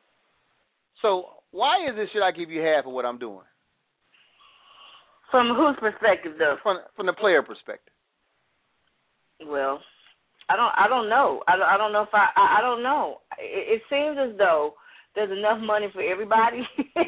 So, why is it should I give you half of what I'm doing? From whose perspective, though? From from the player perspective. Well, I don't, I don't know. I don't, I don't know if I, I, I don't know. It, it seems as though there's enough money for everybody.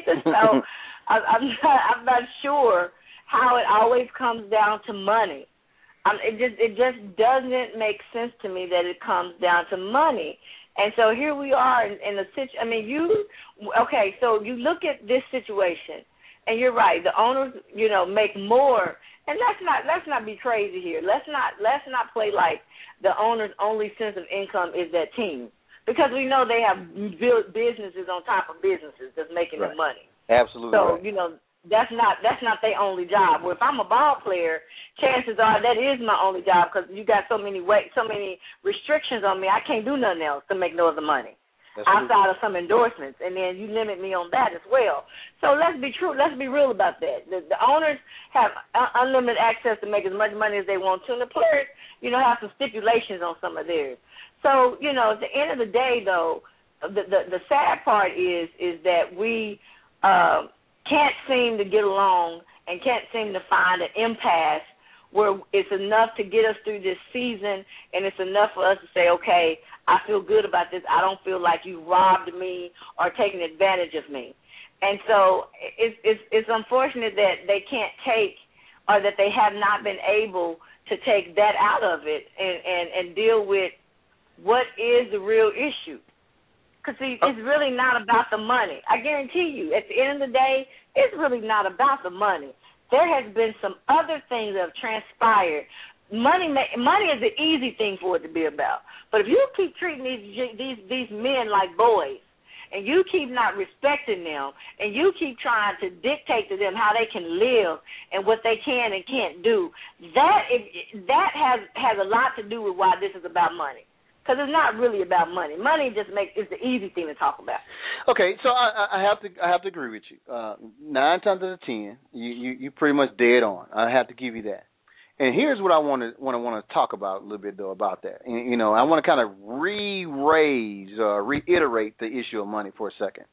so I, I'm not, I'm not sure how it always comes down to money. Um, it just, it just doesn't make sense to me that it comes down to money. And so here we are in, in a situation. I mean, you, okay, so you look at this situation, and you're right. The owners, you know, make more. And let's not, let's not be crazy here. Let's not, let's not play like the owner's only sense of income is that team. Because we know they have businesses on top of businesses that's making right. them money. Absolutely. So, right. you know, that's not that's not their only job. Well, if I'm a ball player, chances are that is my only job because you got so many weight, so many restrictions on me. I can't do nothing else to make no other money that's outside true. of some endorsements, and then you limit me on that as well. So let's be true. Let's be real about that. The, the owners have un- unlimited access to make as much money as they want to, and the players, you know, have some stipulations on some of theirs. So, you know, at the end of the day, though, the the, the sad part is is that we uh, can't seem to get along and can't seem to find an impasse where it's enough to get us through this season and it's enough for us to say, okay, I feel good about this. I don't feel like you robbed me or taken advantage of me. And so it's, it's, it's unfortunate that they can't take or that they have not been able to take that out of it and, and, and deal with what is the real issue. Because, see, it's really not about the money. I guarantee you, at the end of the day, it's really not about the money. There has been some other things that have transpired. Money money is the easy thing for it to be about. But if you keep treating these these these men like boys, and you keep not respecting them, and you keep trying to dictate to them how they can live and what they can and can't do, that if, that has has a lot to do with why this is about money. Because it's not really about money. Money just makes is the easy thing to talk about. Okay, so I, I have to I have to agree with you. Uh, nine times out of ten, you, you you pretty much dead on. I have to give you that. And here's what I want to want to want to talk about a little bit though about that. And, you know, I want to kind of re-raise, uh, reiterate the issue of money for a second.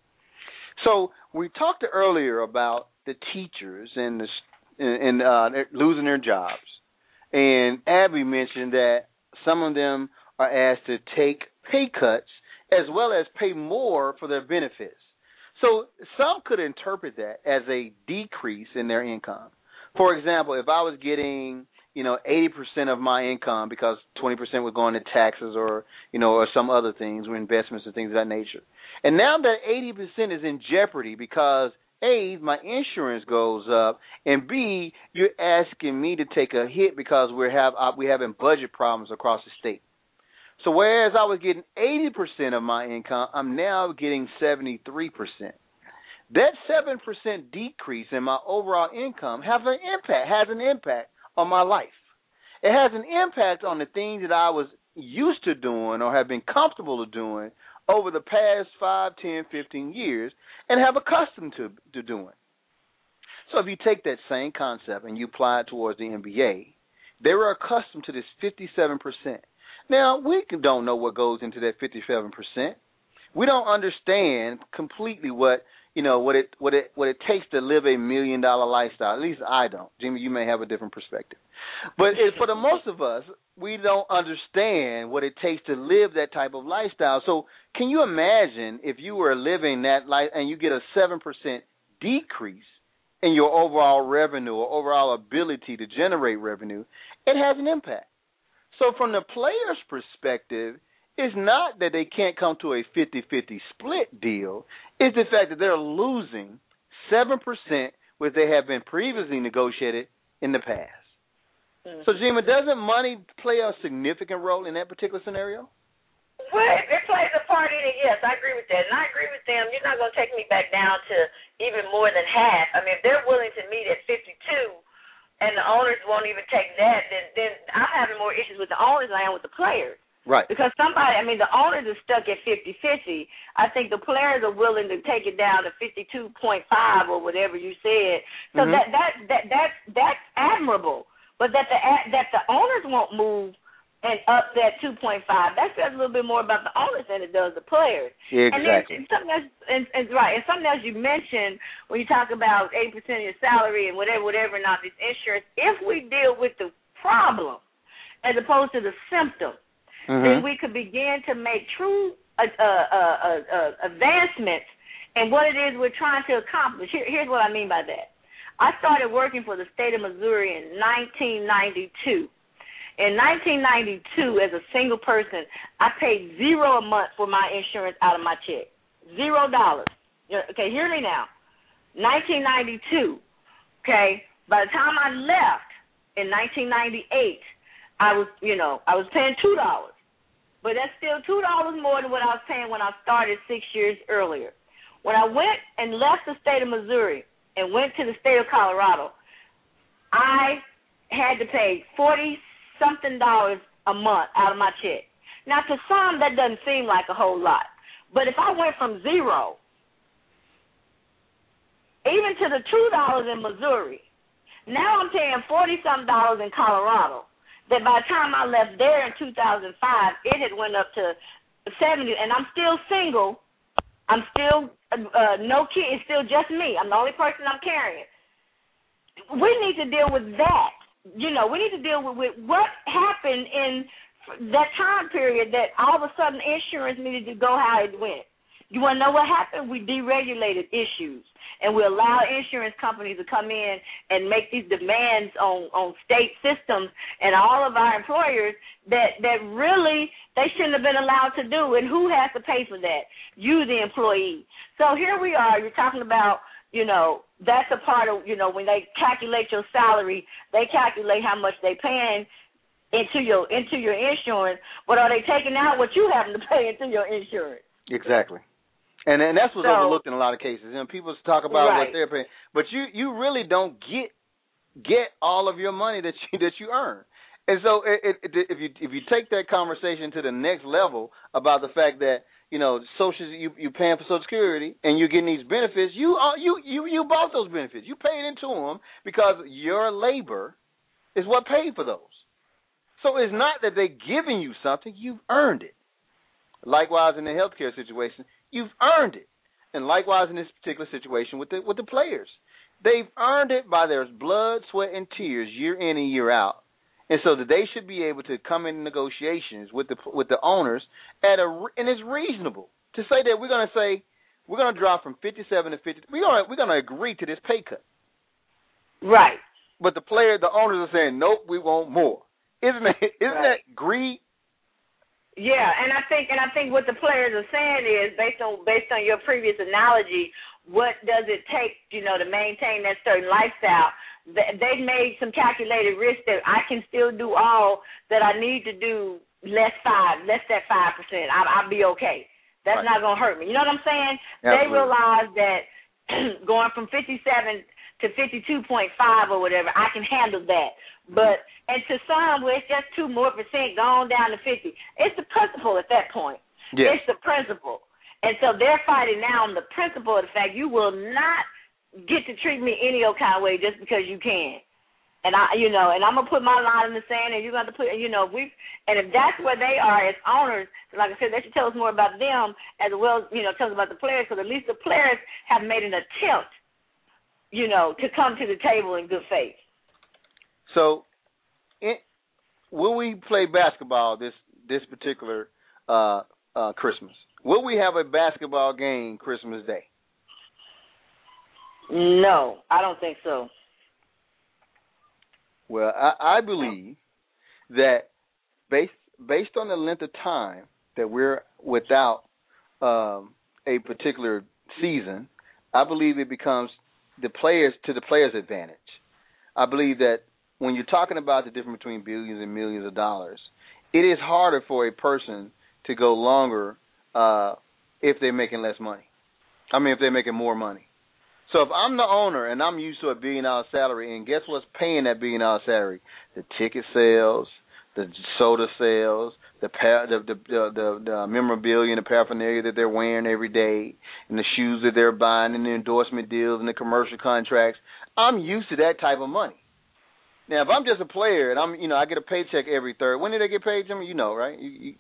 So we talked earlier about the teachers and the and uh, losing their jobs, and Abby mentioned that some of them are asked to take pay cuts as well as pay more for their benefits. So some could interpret that as a decrease in their income. For example, if I was getting, you know, eighty percent of my income because twenty percent was going to taxes or, you know, or some other things or investments and things of that nature. And now that eighty percent is in jeopardy because A, my insurance goes up, and B, you're asking me to take a hit because we have we having budget problems across the state. So whereas I was getting eighty percent of my income, I'm now getting seventy-three percent. That seven percent decrease in my overall income has an impact, has an impact on my life. It has an impact on the things that I was used to doing or have been comfortable of doing over the past five, ten, fifteen years and have accustomed to, to doing. So if you take that same concept and you apply it towards the N B A, they were accustomed to this fifty-seven percent. Now, we don't know what goes into that fifty-seven percent. We don't understand completely what, you know, what it what it what it takes to live a million dollar lifestyle. At least I don't. Jimmy, you may have a different perspective. But it, for the most of us, we don't understand what it takes to live that type of lifestyle. So can you imagine if you were living that life and you get a seven percent decrease in your overall revenue or overall ability to generate revenue? It has an impact. So from the player's perspective, it's not that they can't come to a fifty-fifty split deal. It's the fact that they're losing seven percent, which they have been previously negotiated in the past. Mm-hmm. So, Jima, doesn't money play a significant role in that particular scenario? Well, it plays a part in it, yes. I agree with that. And I agree with them. You're not going to take me back down to even more than half. I mean, if they're willing to meet at fifty-two and the owners won't even take that, then, then I'm having more issues with the owners than I am with the players. Right. Because somebody, I mean, the owners are stuck at fifty-fifty. I think the players are willing to take it down to fifty-two point five or whatever you said. So mm-hmm. that that that that's that's admirable. But that the that the owners won't move and up that two point five, that says a little bit more about the owners than it does the players. Yeah, exactly. And then something else, and, and right, and something else you mentioned when you talk about eighty percent of your salary and whatever, whatever, not this insurance. If we deal with the problem as opposed to the symptom, mm-hmm. then we could begin to make true uh, uh, uh, uh, advancements in what it is we're trying to accomplish. Here, here's what I mean by that. I started working for the state of Missouri in nineteen ninety-two. In nineteen ninety-two, as a single person, I paid zero a month for my insurance out of my check. Zero dollars. Okay, hear me now. nineteen ninety-two, okay, by the time I left in nineteen ninety-eight, I was, you know, I was paying two dollars. But that's still two dollars more than what I was paying when I started six years earlier. When I went and left the state of Missouri and went to the state of Colorado, I had to pay forty-something dollars a month out of my check. Now, to some, that doesn't seem like a whole lot. But if I went from zero, even to the two dollars in Missouri, now I'm paying forty-something dollars in Colorado. That by the time I left there in two thousand five, it had went up to seventy, and I'm still single. I'm still uh, no kid. It's still just me. I'm the only person I'm carrying. We need to deal with that. You know, we need to deal with, with what happened in that time period that all of a sudden insurance needed to go how it went. You want to know what happened? We deregulated issues, and we allowed insurance companies to come in and make these demands on, on state systems and all of our employers that, that really they shouldn't have been allowed to do. And who has to pay for that? You, the employee. So here we are. You're talking about, you know, that's a part of, you know, when they calculate your salary, they calculate how much they're paying into your into your insurance, but are they taking out what you having to pay into your insurance? Exactly. And and that's what's so, overlooked in a lot of cases. You know, people talk about right. what they're paying, but you, you really don't get get all of your money that you that you earn. And so it, it, if you if you take that conversation to the next level about the fact that, you know, social you you paying for Social Security and you're getting these benefits, you uh, you you you bought those benefits. You paid into them because your labor is what paid for those. So it's not that they're giving you something; you've earned it. Likewise, in the healthcare situation, you've earned it. And likewise in this particular situation with the with the players. They've earned it by their blood, sweat, and tears year in and year out. And so that they should be able to come in negotiations with the with the owners at a and it's reasonable to say that we're going to say we're going to drop from fifty-seven to fifty. We're going to, we're going to agree to this pay cut. Right. But the player, the owners are saying, nope, we want more. Isn't that, isn't right. that greed? Yeah, and I think and I think what the players are saying is based on based on your previous analogy, what does it take, you know, to maintain that certain lifestyle? They've made some calculated risks that I can still do all that I need to do less five, less that five percent. I'll be okay. That's right. Not going to hurt me. You know what I'm saying? Absolutely. They realize that going from fifty-seven to fifty-two point five or whatever, I can handle that. But and to some, where it's just two more percent going down to fifty. It's the principle at that point. Yeah. It's the principle. And so they're fighting now on the principle of the fact you will not get to treat me any old kind of way just because you can. And I, you know, and I'm gonna put my line in the sand, and you're gonna have to put, you know, we, and if that's where they are as owners, like I said, they should tell us more about them as well, you know, tell us about the players, because at least the players have made an attempt, you know, to come to the table in good faith. So, it, will we play basketball this this particular uh, uh, Christmas? Will we have a basketball game Christmas Day? No, I don't think so. Well, I, I believe that based based on the length of time that we're without um, a particular season, I believe it becomes the players to the players' advantage. I believe that when you're talking about the difference between billions and millions of dollars, it is harder for a person to go longer uh, if they're making less money. I mean, if they're making more money. So if I'm the owner and I'm used to a billion dollar salary, and guess what's paying that billion dollar salary? The ticket sales, the soda sales, the par- the, the, the, the, the memorabilia and the paraphernalia that they're wearing every day, and the shoes that they're buying, and the endorsement deals and the commercial contracts. I'm used to that type of money. Now, if I'm just a player and I'm, you know, I get a paycheck every third. When do they get paid, Jimmy? You know, right? You, you,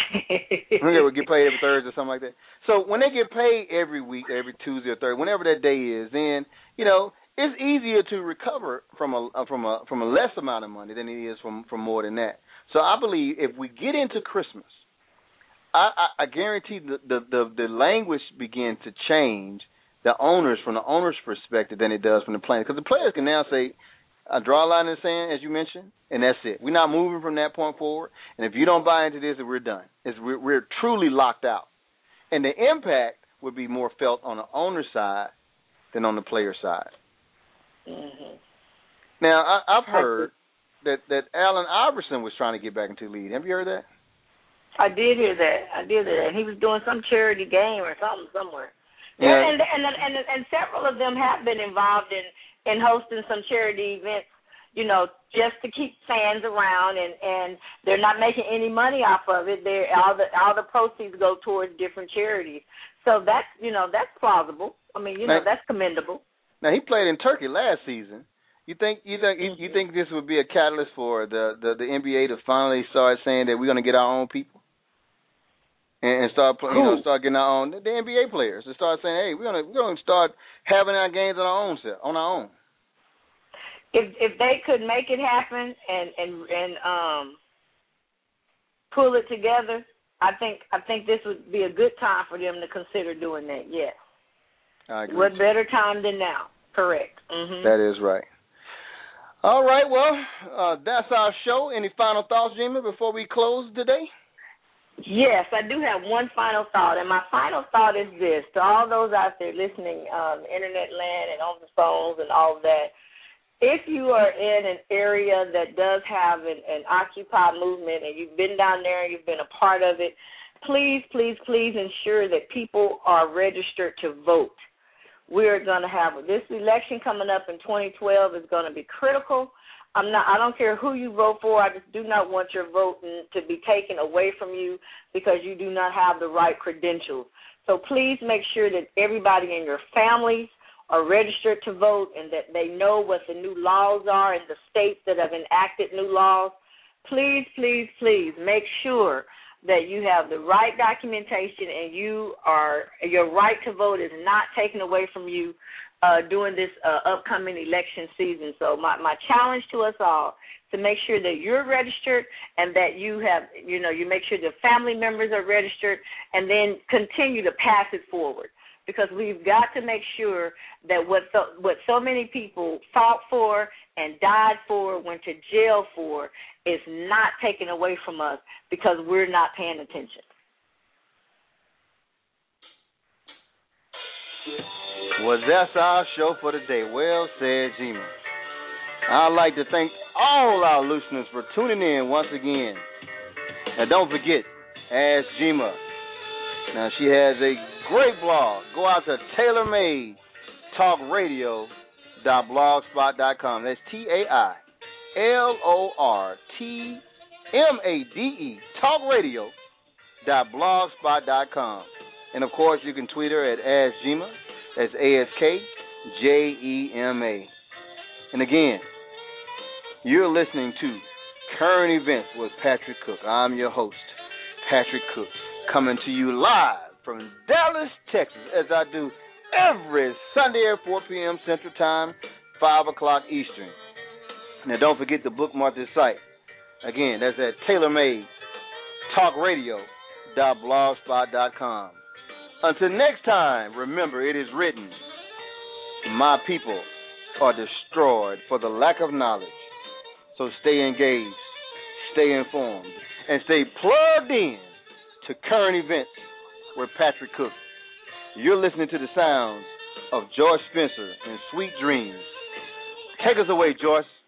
when they would get paid every Thursday or something like that. So when they get paid every week, every Tuesday or Thursday, whenever that day is, then you know it's easier to recover from a from a from a less amount of money than it is from from more than that. So I believe if we get into Christmas, I, I, I guarantee the, the the the language begins to change. The owners from the owners' perspective than it does from the players, because the players can now say, I draw a line in the sand, as you mentioned, and that's it. We're not moving from that point forward. And if you don't buy into this, we're done. It's, we're, we're truly locked out. And the impact would be more felt on the owner's side than on the player side. Mm-hmm. Now, I, I've heard that, that Allen Iverson was trying to get back into the league. Have you heard that? I did hear that. I did hear that. He was doing some charity game or something somewhere. Yeah. And, and, and, and, and several of them have been involved in and hosting some charity events, you know, just to keep fans around, and, and they're not making any money off of it. They're all the all the proceeds go towards different charities. So that's you know that's plausible. I mean, you know, now, that's commendable. Now he played in Turkey last season. You think you think mm-hmm. you think this would be a catalyst for the, the, the N B A to finally start saying that we're going to get our own people and, and start you know start getting our own the N B A players to start saying, hey, we're gonna we're gonna start having our games on our own set, on our own. If if they could make it happen and and and um pull it together, I think I think this would be a good time for them to consider doing that. Yes. I agree. What better time than now? Correct. Mm-hmm. That is right. All right. Well, uh, that's our show. Any final thoughts, Jimmy, before we close today? Yes, I do have one final thought, and my final thought is this: to all those out there listening, um, internet land and on the phones and all of that. If you are in an area that does have an, an Occupy movement and you've been down there and you've been a part of it, please, please, please ensure that people are registered to vote. We're going to have this election coming up in twenty twelve is going to be critical. I'm not. I don't care who you vote for. I just do not want your vote to be taken away from you because you do not have the right credentials. So please make sure that everybody in your families are registered to vote and that they know what the new laws are in the states that have enacted new laws. Please, please, please make sure that you have the right documentation and you are your right to vote is not taken away from you uh, during this uh, upcoming election season. So my, my challenge to us all to make sure that you're registered and that you have, you know, you make sure the family members are registered and then continue to pass it forward. Because we've got to make sure that what so, what so many people fought for and died for, went to jail for, is not taken away from us because we're not paying attention. Well, that's our show for today. Well said, Gina. I'd like to thank all our listeners for tuning in once again. And don't forget, Ask Gina. Now, she has a great blog. Go out to tailor made talk radio dot blogspot dot com. That's T A I L O R T M A D E, talk radio dot blogspot dot com. And, of course, you can tweet her at AskJima. That's A S K J E M A. And, again, You're listening to Current Events with Patrick Cook. I'm your host, Patrick Cook, coming to you live from Dallas, Texas, as I do every Sunday at four p.m. Central Time, five o'clock Eastern. Now, don't forget to bookmark this site. Again, that's at tailor made talk radio dot blogspot dot com. Until next time, remember it is written, my people are destroyed for the lack of knowledge. So stay engaged, stay informed, and stay plugged in to Current Events with Patrick Cook. You're listening to the sounds of Joyce Spencer and Sweet Dreams. Take us away, Joyce.